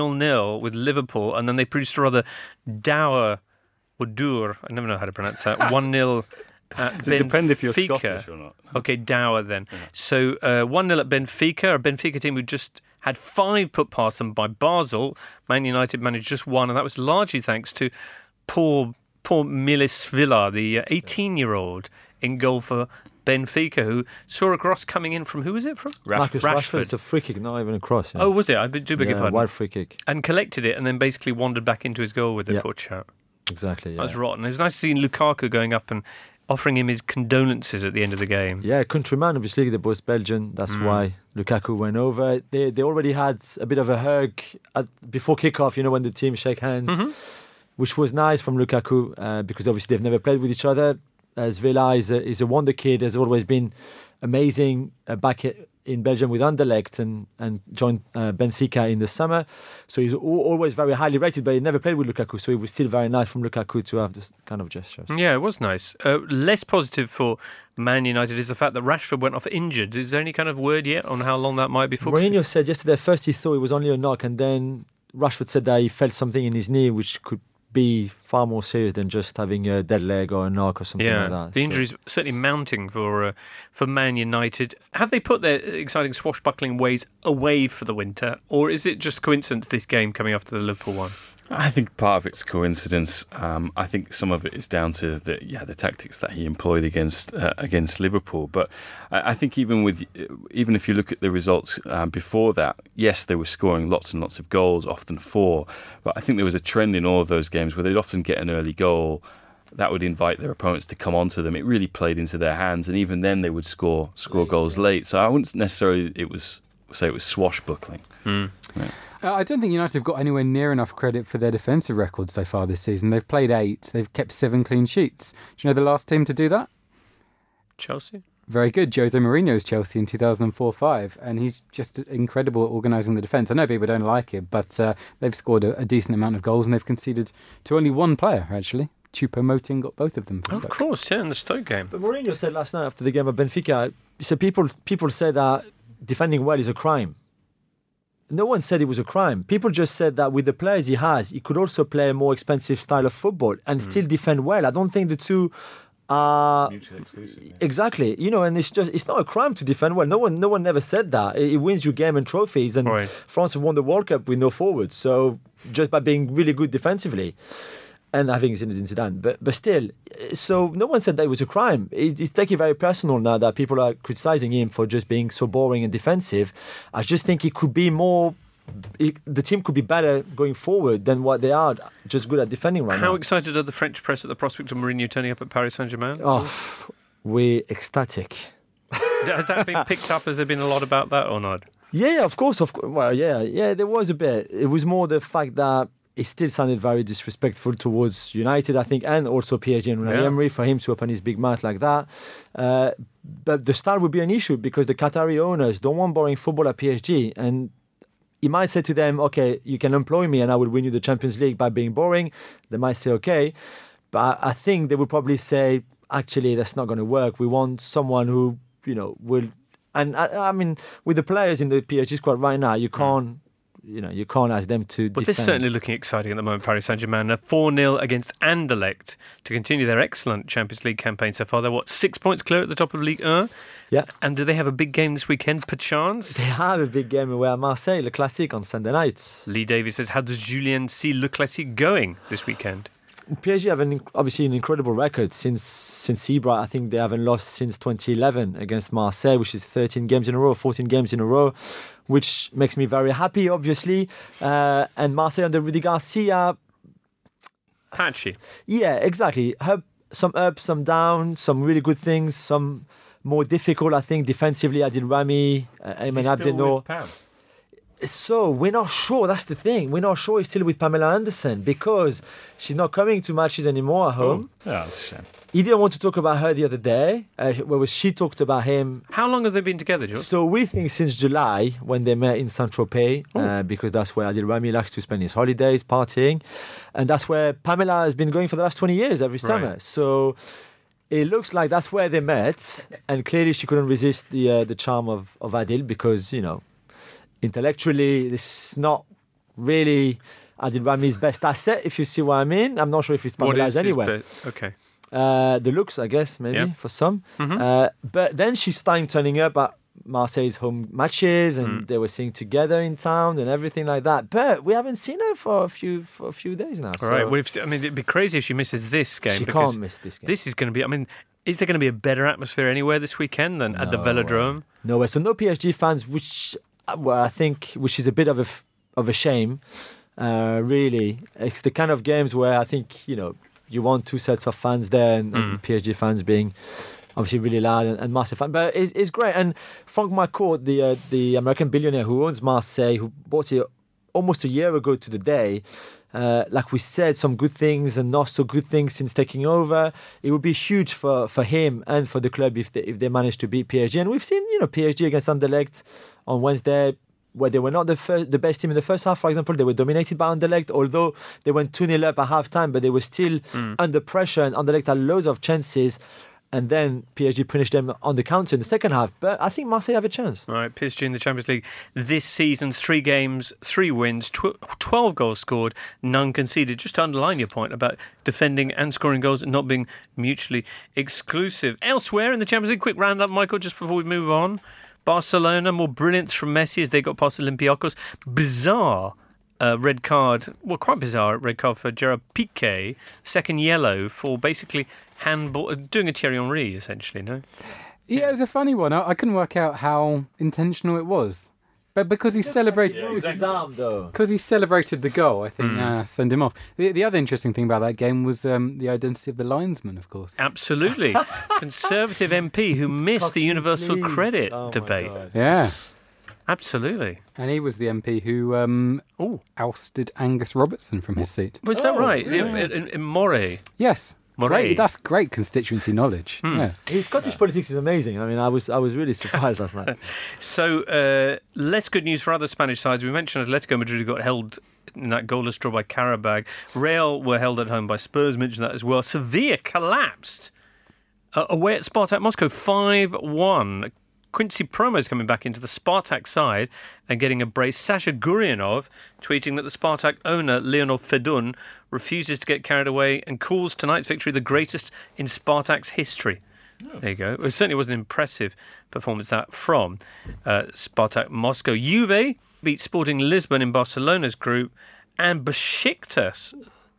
0-0 with Liverpool, and then they produced a rather dour, or dour, I never know how to pronounce that, 1-0 at Benfica. It depends if you're Scottish or not. Okay, dour then. Yeah. So 1-0 at Benfica, a Benfica team who just had 5 put past them by Basel. Man United managed just 1, and that was largely thanks to poor Milis Villa, the 18-year-old, in goal for Benfica, who saw a cross coming in from, who was it from? Marcus Rashford. It's a free kick, not even a cross. Yeah. Oh, was it? I do beg your pardon. Wide free kick. And collected it and then basically wandered back into his goal with the poor chap. Exactly, yeah. That was rotten. It was nice to see Lukaku going up and offering him his condolences at the end of the game. Yeah, countryman, obviously, they're both Belgian. That's why Lukaku went over. They already had a bit of a hug before kickoff, when the team shake hands, which was nice from Lukaku because obviously they've never played with each other. As Villa is a wonder kid, has always been amazing back in Belgium with Anderlecht and joined Benfica in the summer. So he's always very highly rated, but he never played with Lukaku, so it was still very nice from Lukaku to have this kind of gestures. Yeah, it was nice. Less positive for Man United is the fact that Rashford went off injured. Is there any kind of word yet on how long that might be for? Mourinho said yesterday first he thought it was only a knock, and then Rashford said that he felt something in his knee which could be far more serious than just having a dead leg or a knock or something like that. The injury's certainly mounting for Man United. Have they put their exciting swashbuckling ways away for the winter, or is it just coincidence this game coming after the Liverpool one? I think part of it's coincidence. I think some of it is down to the tactics that he employed against Liverpool. But I think even if you look at the results before that, yes, they were scoring lots and lots of goals, often 4. But I think there was a trend in all of those games where they'd often get an early goal that would invite their opponents to come onto them. It really played into their hands, and even then they would score goals late. So I wouldn't necessarily say it was swashbuckling. Yeah. I don't think United have got anywhere near enough credit for their defensive record so far this season. They've played 8. They've kept 7 clean sheets. Do you know the last team to do that? Chelsea. Very good. Jose Mourinho's Chelsea in 2004-05, and he's just incredible at organising the defence. I know people don't like it, but they've scored a decent amount of goals, and they've conceded to only one player, actually. Choupo-Moting got both of them for Stoke. Of course, in the Stoke game. But Mourinho said last night after the game at Benfica, he said people say that defending well is a crime. no one said it was a crime. People just said that with the players he has, he could also play a more expensive style of football and still defend well. I don't think the two are Mutually exclusive. Yeah. exactly. And it's not a crime to defend well. No one never said that. It wins you game and trophies, and Right. France have won the World Cup with no forwards. So just by being really good defensively. And having Zinedine Zidane, but still, so no one said that it was a crime. It's taking very personal now that people are criticizing him for just being so boring and defensive. I just think it could be more. The team could be better going forward than what they are, just good at defending right How now. excited are the French press at the prospect of Mourinho turning up at Paris Saint-Germain? Oh, we're ecstatic. Has that been picked up? Has there been a lot about that or not? Yeah, of course. Well, yeah, there was a bit. It was more the fact that it still sounded very disrespectful towards United, I think, and also PSG and Unai Emery for him to open his big mouth like that. But the style would be an issue because the Qatari owners don't want boring football at PSG. And he might say to them, okay, you can employ me and I will win you the Champions League by being boring. They might say, okay. But I think they would probably say, actually, that's not going to work. We want someone who, will... And I mean, with the players in the PSG squad right now, you can't ask them to But defend. they're certainly looking exciting at the moment, Paris Saint-Germain. A 4-0 against Anderlecht to continue their excellent Champions League campaign so far. They're, 6 points clear at the top of Ligue 1? Yeah. And do they have a big game this weekend, perchance? They have a big game away at Marseille, Le Classique, on Sunday night. Lee Davies says, how does Julien see Le Classique going this weekend? PSG have obviously an incredible record since Ibra. I think they haven't lost since 2011 against Marseille, which is 13 games in a row, 14 games in a row, which makes me very happy, obviously. And Marseille under Rudy Garcia, Patchy. yeah, exactly. Some up, some down, some really good things, some more difficult, I think, defensively. Adil Rami, Ayman Abdennour. So we're not sure. That's the thing. We're not sure he's still with Pamela Anderson because she's not coming to matches anymore at home. Yeah, that's a shame. He didn't want to talk about her the other day, whereas she talked about him. How long have they been together, George? So we think since July when they met in Saint-Tropez, because that's where Adil Rami likes to spend his holidays, partying, and that's where Pamela has been going for the last 20 years every summer. So it looks like that's where they met, and clearly she couldn't resist the charm of Adil because intellectually, this is not really Adil Rami's best asset, if you see what I mean. I'm not sure if it's Pamela's anyway. Okay. The looks, I guess, maybe for some. But then she started turning up at Marseille's home matches, and they were singing together in town and everything like that. But we haven't seen her for a few days now. All right. Well, it'd be crazy if she misses this game. She because can't miss this game. This is going to be. Is there going to be a better atmosphere anywhere this weekend than at the Velodrome? No way. So no PSG fans, which is a bit of a shame. Really, it's the kind of games where I think you want two sets of fans there, and PSG fans being obviously really loud and massive fan. But it's great. And Frank McCourt, the American billionaire who owns Marseille, who bought it almost a year ago to the day, like we said, some good things and not so good things since taking over. It would be huge for him and for the club if they manage to beat PSG. And we've seen PSG against Anderlecht on Wednesday, where they were not the best team in the first half, for example. They were dominated by Anderlecht, although they went 2-0 up at half-time, but they were still under pressure, and Anderlecht had loads of chances, and then PSG punished them on the counter in the second half. But I think Marseille have a chance. All right, PSG in the Champions League this season, 3 games, 3 wins, 12 goals scored, none conceded. Just to underline your point about defending and scoring goals and not being mutually exclusive. Elsewhere in the Champions League, quick roundup, Michael, just before we move on. Barcelona, more brilliance from Messi as they got past Olympiacos. Bizarre red card, quite bizarre red card for Gerard Piqué. Second yellow for basically handball, doing a Thierry Henry, essentially, no? Yeah, it was a funny one. I couldn't work out how intentional it was. But because he celebrated, His arm, though. because he celebrated the goal, I think send him off. The other interesting thing about that game was the identity of the linesman, of course. Absolutely. Conservative MP who missed the universal please. credit Oh my debate. God. Yeah, Absolutely. and he was the MP who ousted Angus Robertson from his seat. Was that right? In Moray. Yes, Moray. great. That's great constituency knowledge. Yeah. His Scottish politics is amazing. I mean, I was really surprised last night. So, less good news for other Spanish sides. We mentioned Atletico Madrid got held in that goalless draw by Qarabag. Real were held at home by Spurs, mentioned that as well. Sevilla collapsed away at Spartak Moscow, 5-1. Quincy Promes coming back into the Spartak side and getting a brace. Sasha Gurianov tweeting that the Spartak owner, Leonid Fedun, refuses to get carried away and calls tonight's victory the greatest in Spartak's history. There you go. It certainly was an impressive performance that from Spartak Moscow. Juve beat Sporting Lisbon in Barcelona's group, and Besiktas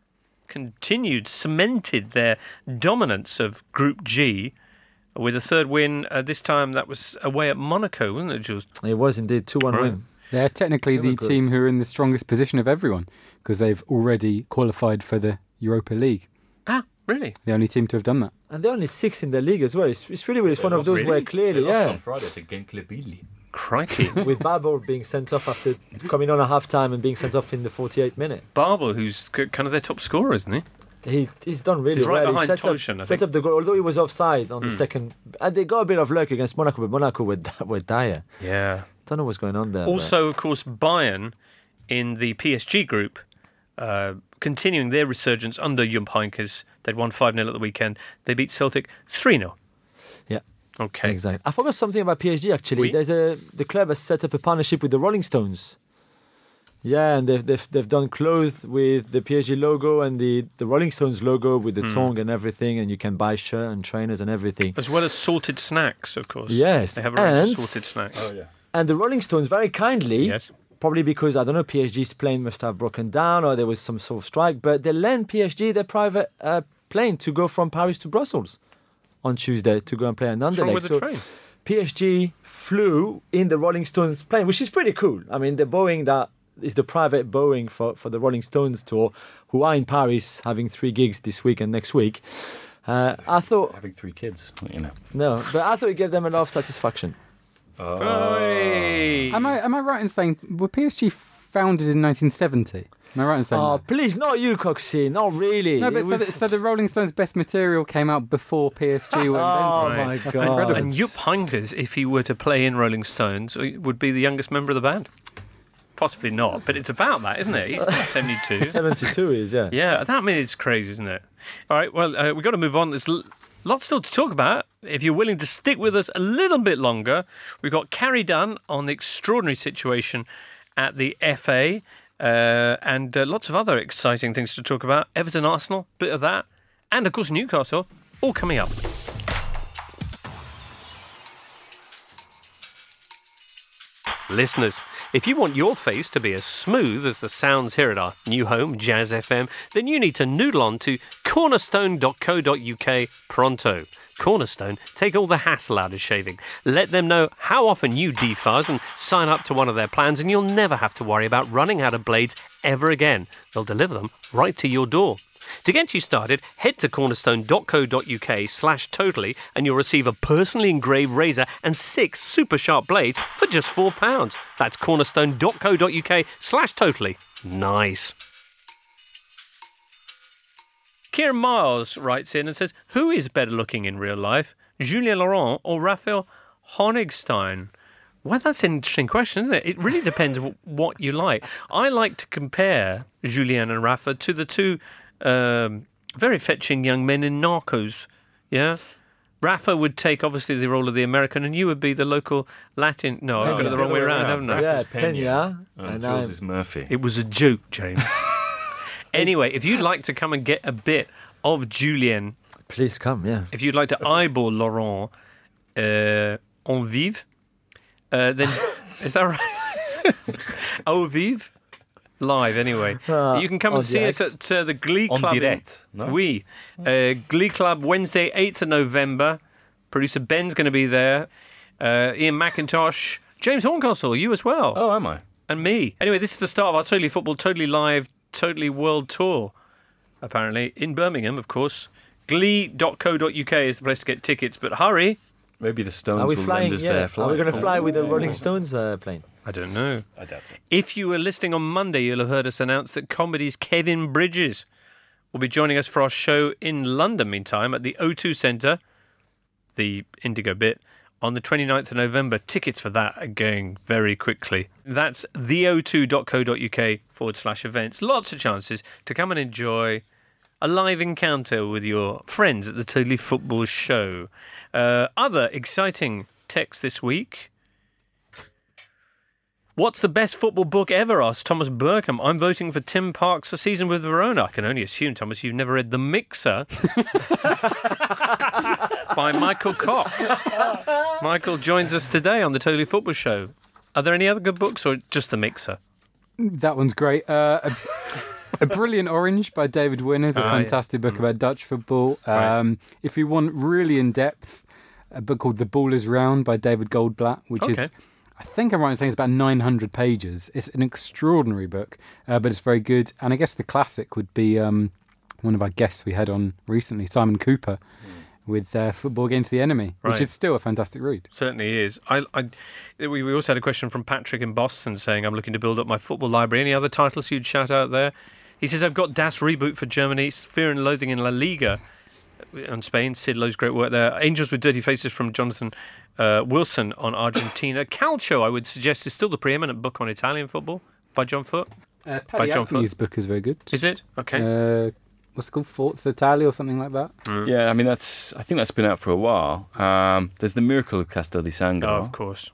cemented their dominance of Group G with a third win. This time that was away at Monaco, wasn't it, Jules? It was indeed 2-1 win. They're technically the team who are in the strongest position of everyone because they've already qualified for the Europa League. Ah, really? The only team to have done that. And they're only 6 in the league as well. It's really weird. It's one of those where clearly, They lost on Friday to Genk. Crikey. with Babel being sent off after coming on at half-time and being sent off in the 48th minute. Barber, who's kind of their top scorer, isn't he? He's done really He's right well. behind He Toshan, I set think. up the goal, although he was offside on the second. And they got a bit of luck against Monaco, but Monaco were dire. Yeah. Don't know what's going on there. Also, of course, Bayern in the PSG group, continuing their resurgence under Jupp Heynckes. They'd won 5-0 at the weekend. They beat Celtic 3-0. Yeah. Okay. Exactly. I forgot something about PSG actually. Oui. The club has set up a partnership with the Rolling Stones. Yeah, and they've done clothes with the PSG logo and the Rolling Stones logo with the tongue and everything, and you can buy shirt and trainers and everything. As well as salted snacks, of course. Yes. They have a range of And- salted snacks. Oh, yeah. And the Rolling Stones very kindly, Yes. probably because, I don't know, PSG's plane must have broken down or there was some sort of strike, but they lent PSG their private plane to go from Paris to Brussels on Tuesday to go and play an What's wrong Anderlecht. with the train? PSG flew in the Rolling Stones plane, which is pretty cool. I mean, the Boeing that is the private Boeing for the Rolling Stones tour, who are in Paris having 3 gigs this week and next week. I thought, Having 3 kids, you know. no, but I thought it gave them a lot of satisfaction. Hey. Am I right in saying, were PSG founded in 1970? Am I right in saying Oh, that? please, not you, Coxie, not really. No, It but was- so the Rolling Stones' best material came out before PSG were Oh invented. my That's God. incredible. And Jupp Heynckes, if he were to play in Rolling Stones, would be the youngest member of the band. Possibly not, but it's about that, isn't it? He's 72. 72 is, yeah. Yeah, that is crazy, isn't it? All right, well, we've got to move on. There's lots still to talk about. If you're willing to stick with us a little bit longer, we've got Carrie Dunn on the extraordinary situation at the FA and lots of other exciting things to talk about. Everton, Arsenal, bit of that. And, of course, Newcastle, all coming up. Listeners, if you want your face to be as smooth as the sounds here at our new home, Jazz FM, then you need to noodle on to cornerstone.co.uk pronto. Cornerstone take all the hassle out of shaving. Let them know how often you defuzz and sign up to one of their plans, and you'll never have to worry about running out of blades ever again. They'll deliver them right to your door. To get you started, head to cornerstone.co.uk/totally and you'll receive a personally engraved razor and 6 super sharp blades for just £4. That's cornerstone.co.uk/totally. Nice. Kieran Miles writes in and says, who is better looking in real life, Julien Laurent or Raphael Honigstein? Well, that's an interesting question, isn't it? It really depends what you like. I like to compare Julien and Rafa to the two very fetching young men in Narcos. Yeah, Rafa would take obviously the role of the American, and you would be the local Latin. No, I've got it the wrong way around, haven't I? Yeah, Rafa's Pena. And Jules I'm- is Murphy. It was a joke, James. Anyway, if you'd like to come and get a bit of Julien, Please come, yeah. if you'd like to eyeball Laurent en vive, then is that right? Au vive? Live, anyway. You can come en and see us direct. at the Glee En Club. direct, no? Oui. Glee Club, Wednesday, 8th of November. Producer Ben's going to be there. Ian McIntosh. James Horncastle, you as well. Oh, am I? And me. Anyway, this is the start of our Totally Football, Totally Live, Totally World Tour, apparently, in Birmingham, of course. Glee.co.uk is the place to get tickets, but hurry. Maybe the Stones Are we will flying? lend us Yeah. their Are flight. we going to fly with the Rolling Stones plane? I don't know. I doubt it. If you were listening on Monday, you'll have heard us announce that comedy's Kevin Bridges will be joining us for our show in London, meantime, at the O2 Centre, the Indigo bit, on the 29th of November. Tickets for that are going very quickly. That's theo2.co.uk/events. Lots of chances to come and enjoy a live encounter with your friends at the Totally Football show. Other exciting text this week. What's the best football book ever? Asked Thomas Burkham. I'm voting for Tim Parks' A Season with Verona. I can only assume, Thomas, you've never read The Mixer by Michael Cox. Michael joins us today on the Totally Football Show. Are there any other good books or just The Mixer? That one's great. A Brilliant Orange by David Wynne is a fantastic book about Dutch football. If you want really in-depth, a book called The Ball is Round by David Goldblatt, which is, I think I'm right in saying it's about 900 pages. It's an extraordinary book, but it's very good. And I guess the classic would be one of our guests we had on recently, Simon Cooper, with Football Against the Enemy, which is still a fantastic read. Certainly is. We also had a question from Patrick in Boston saying, I'm looking to build up my football library. Any other titles you'd shout out there? He says, I've got Das Reboot for Germany, Fear and Loathing in La Liga on Spain, Sid Lowe's great work there. Angels with Dirty Faces from Jonathan Wilson on Argentina. Calcio, I would suggest, is still the preeminent book on Italian football by John Foote. Paddy Anthony's book is very good. Is it? Okay. What's it called? Forza Italia or something like that? Yeah, I mean, I think that's been out for a while. There's The Miracle of Castel di Sangro. Oh, of course.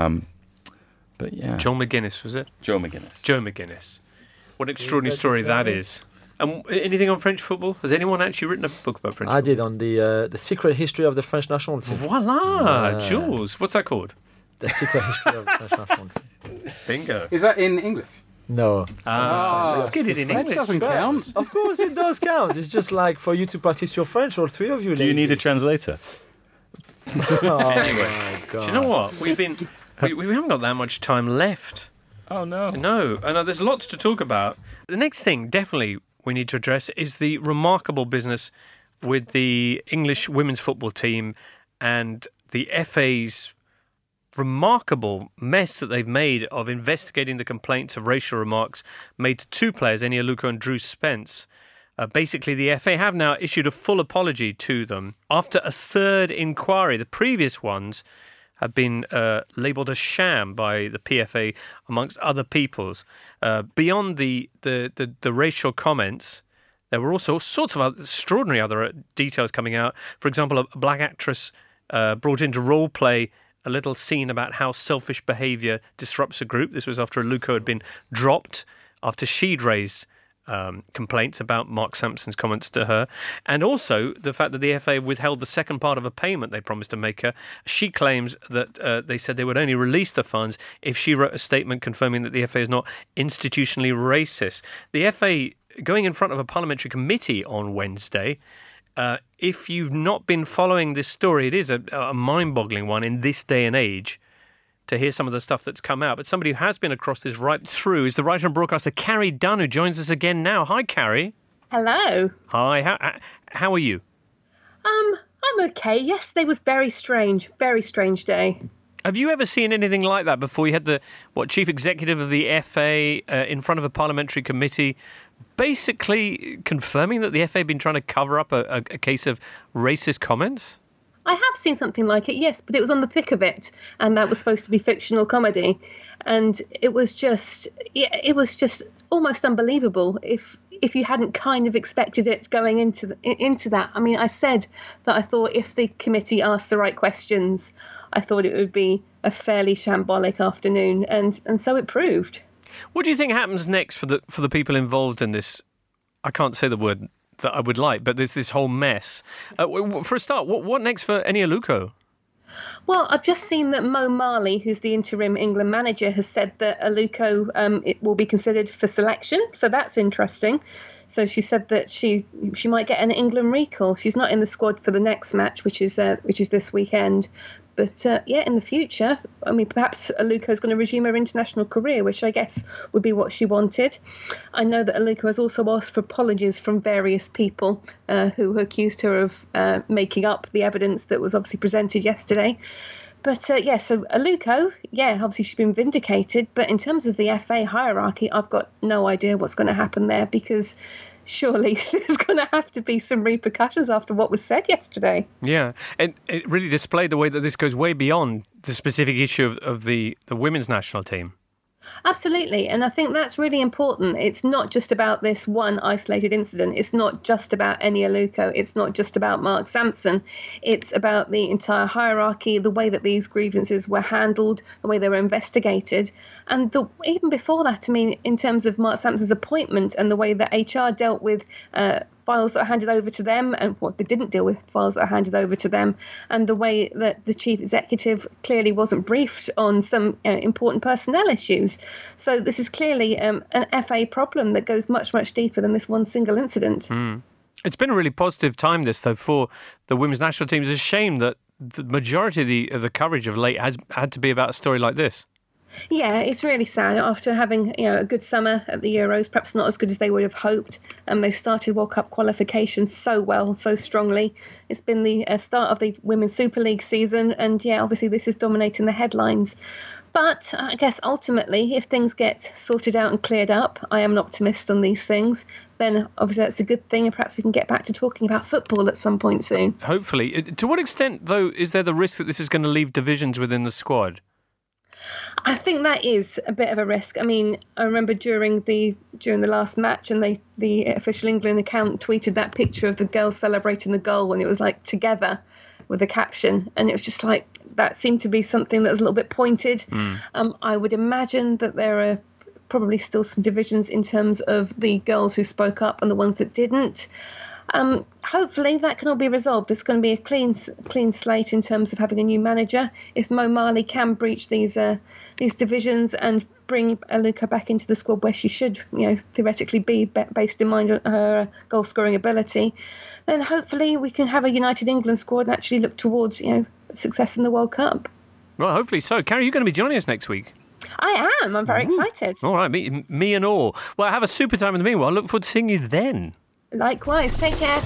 But yeah. Joe McGuinness, was it? Joe McGuinness. Joe McGuinness. What an extraordinary story that is. And anything on French football? Has anyone actually written a book about French football? I did on the Secret History of the French National Team. Voila! Jules. What's that called? The Secret History of the French National Team. Bingo. Is that in English? No. Let's get it in English. That doesn't count. Of course it does count. It's just like for you to practice your French, all three of you. Do you need a translator? Anyway, do you know what? We haven't got that much time left. Oh, no. No, there's lots to talk about. The next thing, definitely, we need to address is the remarkable business with the English women's football team and the FA's remarkable mess that they've made of investigating the complaints of racial remarks made to two players, Eni Aluko and Drew Spence. Basically, the FA have now issued a full apology to them after a third inquiry. The previous ones have been labelled a sham by the PFA, amongst other peoples. Beyond the racial comments, there were also all sorts of extraordinary other details coming out. For example, a black actress brought in to role play a little scene about how selfish behaviour disrupts a group. This was after Aluko had been dropped after she'd raised complaints about Mark Sampson's comments to her, and also the fact that the FA withheld the second part of a payment they promised to make her. She claims that they said they would only release the funds if she wrote a statement confirming that the FA is not institutionally racist. The FA, going in front of a parliamentary committee on Wednesday, if you've not been following this story, it is a mind-boggling one in this day and age to hear some of the stuff that's come out. But somebody who has been across this right through is the writer and broadcaster Carrie Dunn, who joins us again now. Hi, Carrie. Hello. Hi. How are you? I'm okay. Yesterday was very strange day. Have you ever seen anything like that before? You had the chief executive of the FA in front of a parliamentary committee, basically confirming that the FA had been trying to cover up a case of racist comments? I have seen something like it, yes, but it was on the thick of it, and that was supposed to be fictional comedy, and it was just almost unbelievable if you hadn't kind of expected it going into that. I mean, I said that I thought if the committee asked the right questions, I thought it would be a fairly shambolic afternoon, and so it proved. What do you think happens next for the people involved in this? I can't say the word that I would like, but there's this whole mess. For a start, what next for Eni Aluko? Well, I've just seen that Mo Marley, who's the interim England manager, has said that Aluko it will be considered for selection, so that's interesting. So she said that she might get an England recall. She's not in the squad for the next match, which is this weekend. But in the future, I mean, perhaps Aluko is going to resume her international career, which I guess would be what she wanted. I know that Aluko has also asked for apologies from various people who accused her of making up the evidence that was obviously presented yesterday. But so Aluko, obviously she's been vindicated. But in terms of the FA hierarchy, I've got no idea what's going to happen there, because surely there's going to have to be some repercussions after what was said yesterday. Yeah, and it really displayed the way that this goes way beyond the specific issue of the women's national team. Absolutely. And I think that's really important. It's not just about this one isolated incident. It's not just about Eni Aluko. It's not just about Mark Sampson. It's about the entire hierarchy, the way that these grievances were handled, the way they were investigated. And even before that, I mean, in terms of Mark Sampson's appointment and the way that HR dealt with files that were handed over to them and what they didn't deal with files that were handed over to them, and the way that the chief executive clearly wasn't briefed on some important personnel issues. So this is clearly an FA problem that goes much, much deeper than this one single incident. It's been a really positive time, this, though, for the women's national team. It's a shame that the majority of the coverage of late has had to be about a story like this. Yeah, it's really sad. After having a good summer at the Euros, perhaps not as good as they would have hoped. They started World Cup qualification so well, so strongly. It's been the start of the Women's Super League season, and obviously this is dominating the headlines. But I guess ultimately, if things get sorted out and cleared up, I am an optimist on these things, then obviously that's a good thing, and perhaps we can get back to talking about football at some point soon. Hopefully. To what extent, though, is there the risk that this is going to leave divisions within the squad? I think that is a bit of a risk. I mean, I remember during the last match, and the official England account tweeted that picture of the girls celebrating the goal when it was like together with the caption, and it was just like that seemed to be something that was a little bit pointed. I would imagine that there are probably still some divisions in terms of the girls who spoke up and the ones that didn't. Hopefully that can all be resolved. There's going to be a clean slate in terms of having a new manager. If Mo Marley can breach these divisions and bring Aluko back into the squad where she should, theoretically be based in mind on her goal scoring ability, then hopefully we can have a united England squad and actually look towards success in the World Cup. Well, hopefully so. Carrie, you're going to be joining us next week. I am. I'm very excited. All right, me and all. Well, have a super time in the meanwhile. I look forward to seeing you then. Likewise. Take care.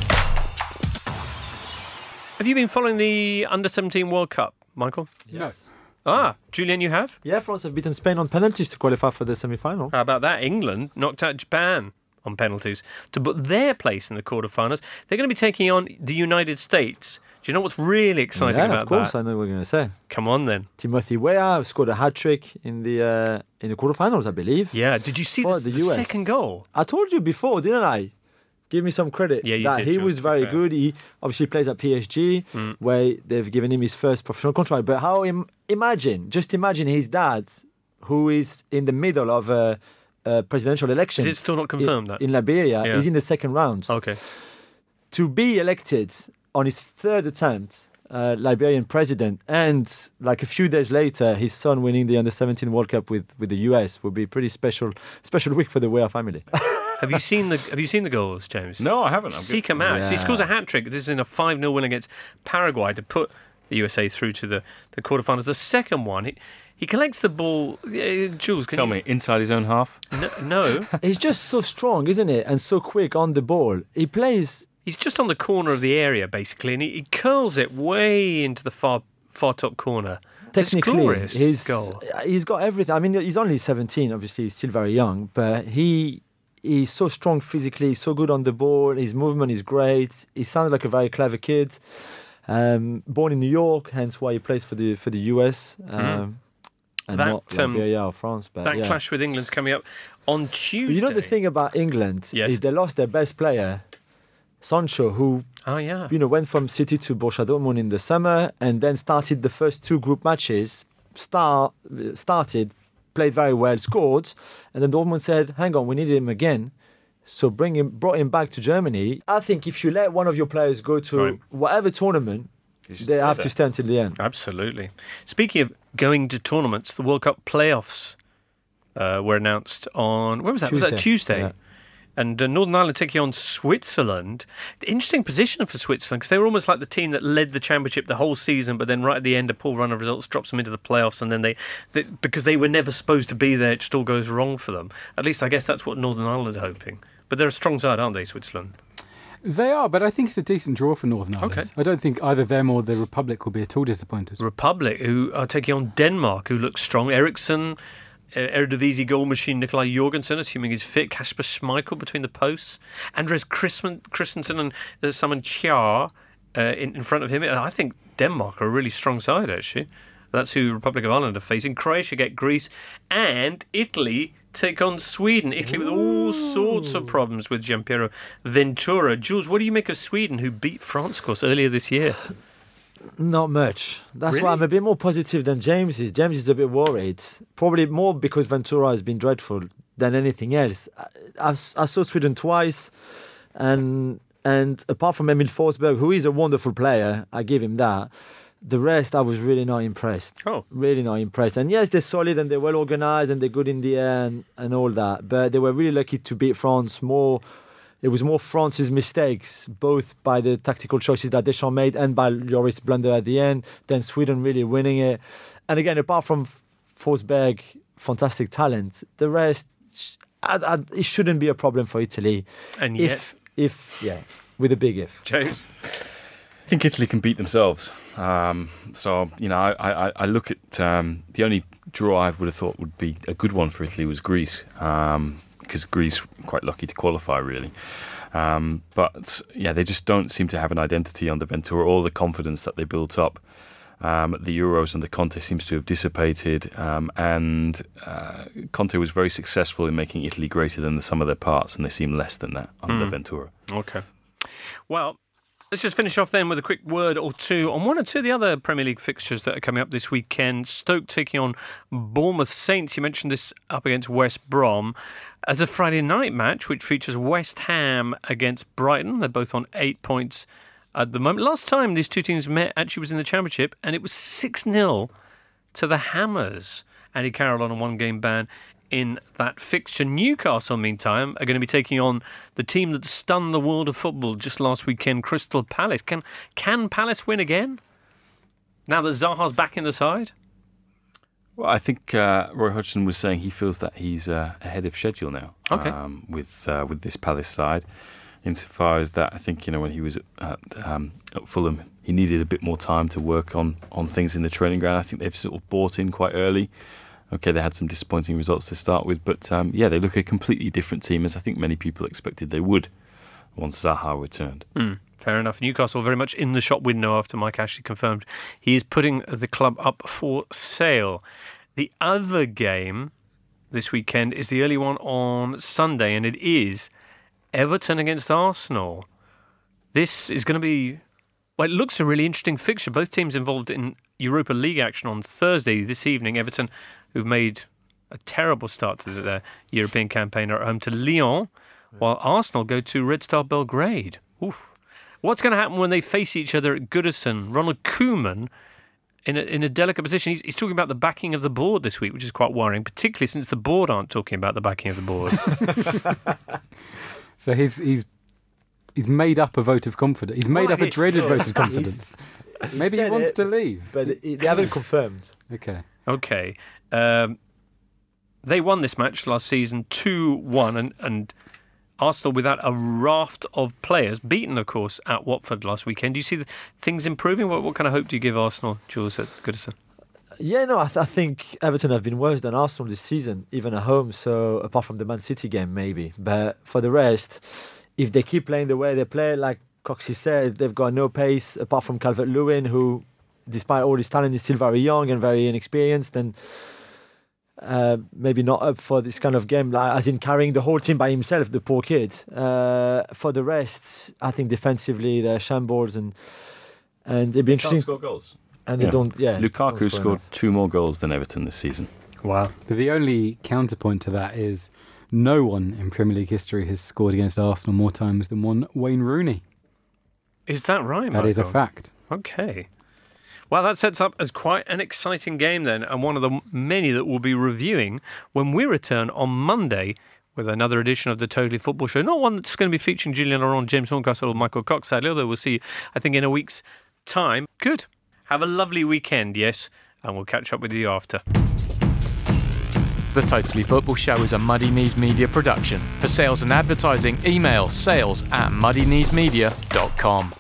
Have you been following the Under-17 World Cup, Michael? Yes. Julian, you have? Yeah, France have beaten Spain on penalties to qualify for the semi-final. How about that? England knocked out Japan on penalties to put their place in the quarterfinals. They're going to be taking on the United States. Do you know what's really exciting about that? Yeah, of course, I know what we're going to say. Come on, then. Timothy Weah scored a hat-trick in the quarterfinals, I believe. Yeah, did you see the second goal? I told you before, didn't I? Give me some credit. Yeah, you that did, he Jules, was very good. He obviously plays at PSG, where they've given him his first professional contract. But just imagine his dad, who is in the middle of a presidential election. Is it still not confirmed in Liberia? Yeah. He's in the second round. Okay. To be elected on his third attempt, Liberian president, and like a few days later, his son winning the Under-17 World Cup with the US would be a pretty special week for the Weah family. Have you seen the goals, James? No, I haven't. Seek them out. So he scores a hat-trick. This is in a 5-0 win against Paraguay to put the USA through to the quarterfinals. The second one, he collects the ball. Jules, Tell me, inside his own half? No. He's just so strong, isn't it? And so quick on the ball. He's just on the corner of the area, basically, and he curls it way into the far top corner. Technically, his goal. He's got everything. I mean, he's only 17. Obviously, he's still very young, but he's so strong physically, so good on the ball. His movement is great. He sounds like a very clever kid. Born in New York, hence why he plays for the US. And not Liberia or France. But that clash with England's coming up on Tuesday. But you know the thing about England is they lost their best player, Sancho, who went from City to Borussia Dortmund in the summer and then started the first 2 group matches. Played very well, scored, and then Dortmund said, hang on, we need him again. So brought him back to Germany. I think if you let one of your players go to whatever tournament, they have to stay until the end. Absolutely. Speaking of going to tournaments, the World Cup playoffs were announced on, when was that? Tuesday. Was that Tuesday? Yeah. And Northern Ireland taking on Switzerland. Interesting position for Switzerland because they were almost like the team that led the championship the whole season, but then right at the end, a poor run of results drops them into the playoffs, and then they because they were never supposed to be there, it just all goes wrong for them. At least I guess that's what Northern Ireland are hoping. But they're a strong side, aren't they, Switzerland? They are, but I think it's a decent draw for Northern Ireland. Okay. I don't think either them or the Republic will be at all disappointed. Republic, who are taking on Denmark, who looks strong. Eriksson, Eredivisie goal machine Nikolai Jorgensen, assuming he's fit. Kasper Schmeichel between the posts. Andres Christensen and Simon Kjaer in front of him. I think Denmark are a really strong side, actually. That's who Republic of Ireland are facing. Croatia get Greece, and Italy take on Sweden. Italy with all sorts of problems with Gianpiero Ventura. Jules, what do you make of Sweden, who beat France, of course, earlier this year? Not much. That's Really? why I'm a bit more positive than James is. James is a bit worried. Probably more because Ventura has been dreadful than anything else. I saw Sweden twice, and apart from Emil Forsberg, who is a wonderful player, I give him that. The rest, I was really not impressed. Oh. Really not impressed. And yes, they're solid and they're well organised and they're good in the air and all that. But they were really lucky to beat France more. It was more France's mistakes, both by the tactical choices that Deschamps made and by Lloris' blunder at the end, than Sweden really winning it. And again, apart from Forsberg, fantastic talent, the rest, it shouldn't be a problem for Italy. And yet... If with a big if. James? I think Italy can beat themselves. So, I look at the only draw I would have thought would be a good one for Italy was Greece, because Greece were quite lucky to qualify, really. But, they just don't seem to have an identity under Ventura. All the confidence that they built up at the Euros and the Conte seems to have dissipated. And Conte was very successful in making Italy greater than the sum of their parts, and they seem less than that under Ventura. Okay. Well, let's just finish off then with a quick word or two on one or two of the other Premier League fixtures that are coming up this weekend. Stoke taking on Bournemouth Saints. You mentioned this up against West Brom. As a Friday night match, which features West Ham against Brighton. They're both on 8 points at the moment. Last time these two teams met actually was in the Championship, and it was 6-0 to the Hammers. Andy Carroll on a one-game ban in that fixture. Newcastle, meantime, are going to be taking on the team that stunned the world of football just last weekend, Crystal Palace. Can Palace win again, now that Zaha's back in the side? Well, I think Roy Hodgson was saying he feels that he's ahead of schedule now. Okay. With this Palace side. Insofar as that, I think, when he was at Fulham, he needed a bit more time to work on things in the training ground. I think they've sort of bought in quite early. Okay, they had some disappointing results to start with, but they look a completely different team, as I think many people expected they would once Zaha returned. Fair enough. Newcastle very much in the shop window after Mike Ashley confirmed he is putting the club up for sale. The other game this weekend is the early one on Sunday, and it is Everton against Arsenal. This is going to be... Well, it looks a really interesting fixture. Both teams involved in Europa League action on Thursday this evening. Everton, who've made a terrible start to their European campaign, are at home to Lyon, while Arsenal go to Red Star Belgrade. Oof. What's going to happen when they face each other at Goodison? Ronald Koeman, in a delicate position, he's talking about the backing of the board this week, which is quite worrying, particularly since the board aren't talking about the backing of the board. So he's made up a vote of confidence. He's made up a dreaded vote of confidence. Maybe he wants to leave. But they haven't confirmed. Okay. They won this match last season 2-1, and Arsenal, without a raft of players, beaten, of course, at Watford last weekend. Do you see things improving? What kind of hope do you give Arsenal, Jules, at Goodison? Yeah, no, I think Everton have been worse than Arsenal this season, even at home. So apart from the Man City game, maybe. But for the rest, if they keep playing the way they play, like Coxey said, they've got no pace apart from Calvert-Lewin, who, despite all his talent, is still very young and very inexperienced, and maybe not up for this kind of game, like, as in carrying the whole team by himself, the poor kid. For the rest, I think defensively they're shambles, and it'd be interesting. Can't score goals. And they don't. Yeah, Lukaku scored 2 more goals than Everton this season. Wow. But the only counterpoint to that is no one in Premier League history has scored against Arsenal more times than one Wayne Rooney. Is that right, That is a fact. Okay. Well, that sets up as quite an exciting game then, and one of the many that we'll be reviewing when we return on Monday with another edition of the Totally Football Show. Not one that's going to be featuring Julian Laurent, James Horncastle or Michael Cox, sadly, although we'll see, I think, in a week's time. Good. Have a lovely weekend, yes, and we'll catch up with you after. The Totally Football Show is a Muddy Knees Media production. For sales and advertising, email sales@muddykneesmedia.com.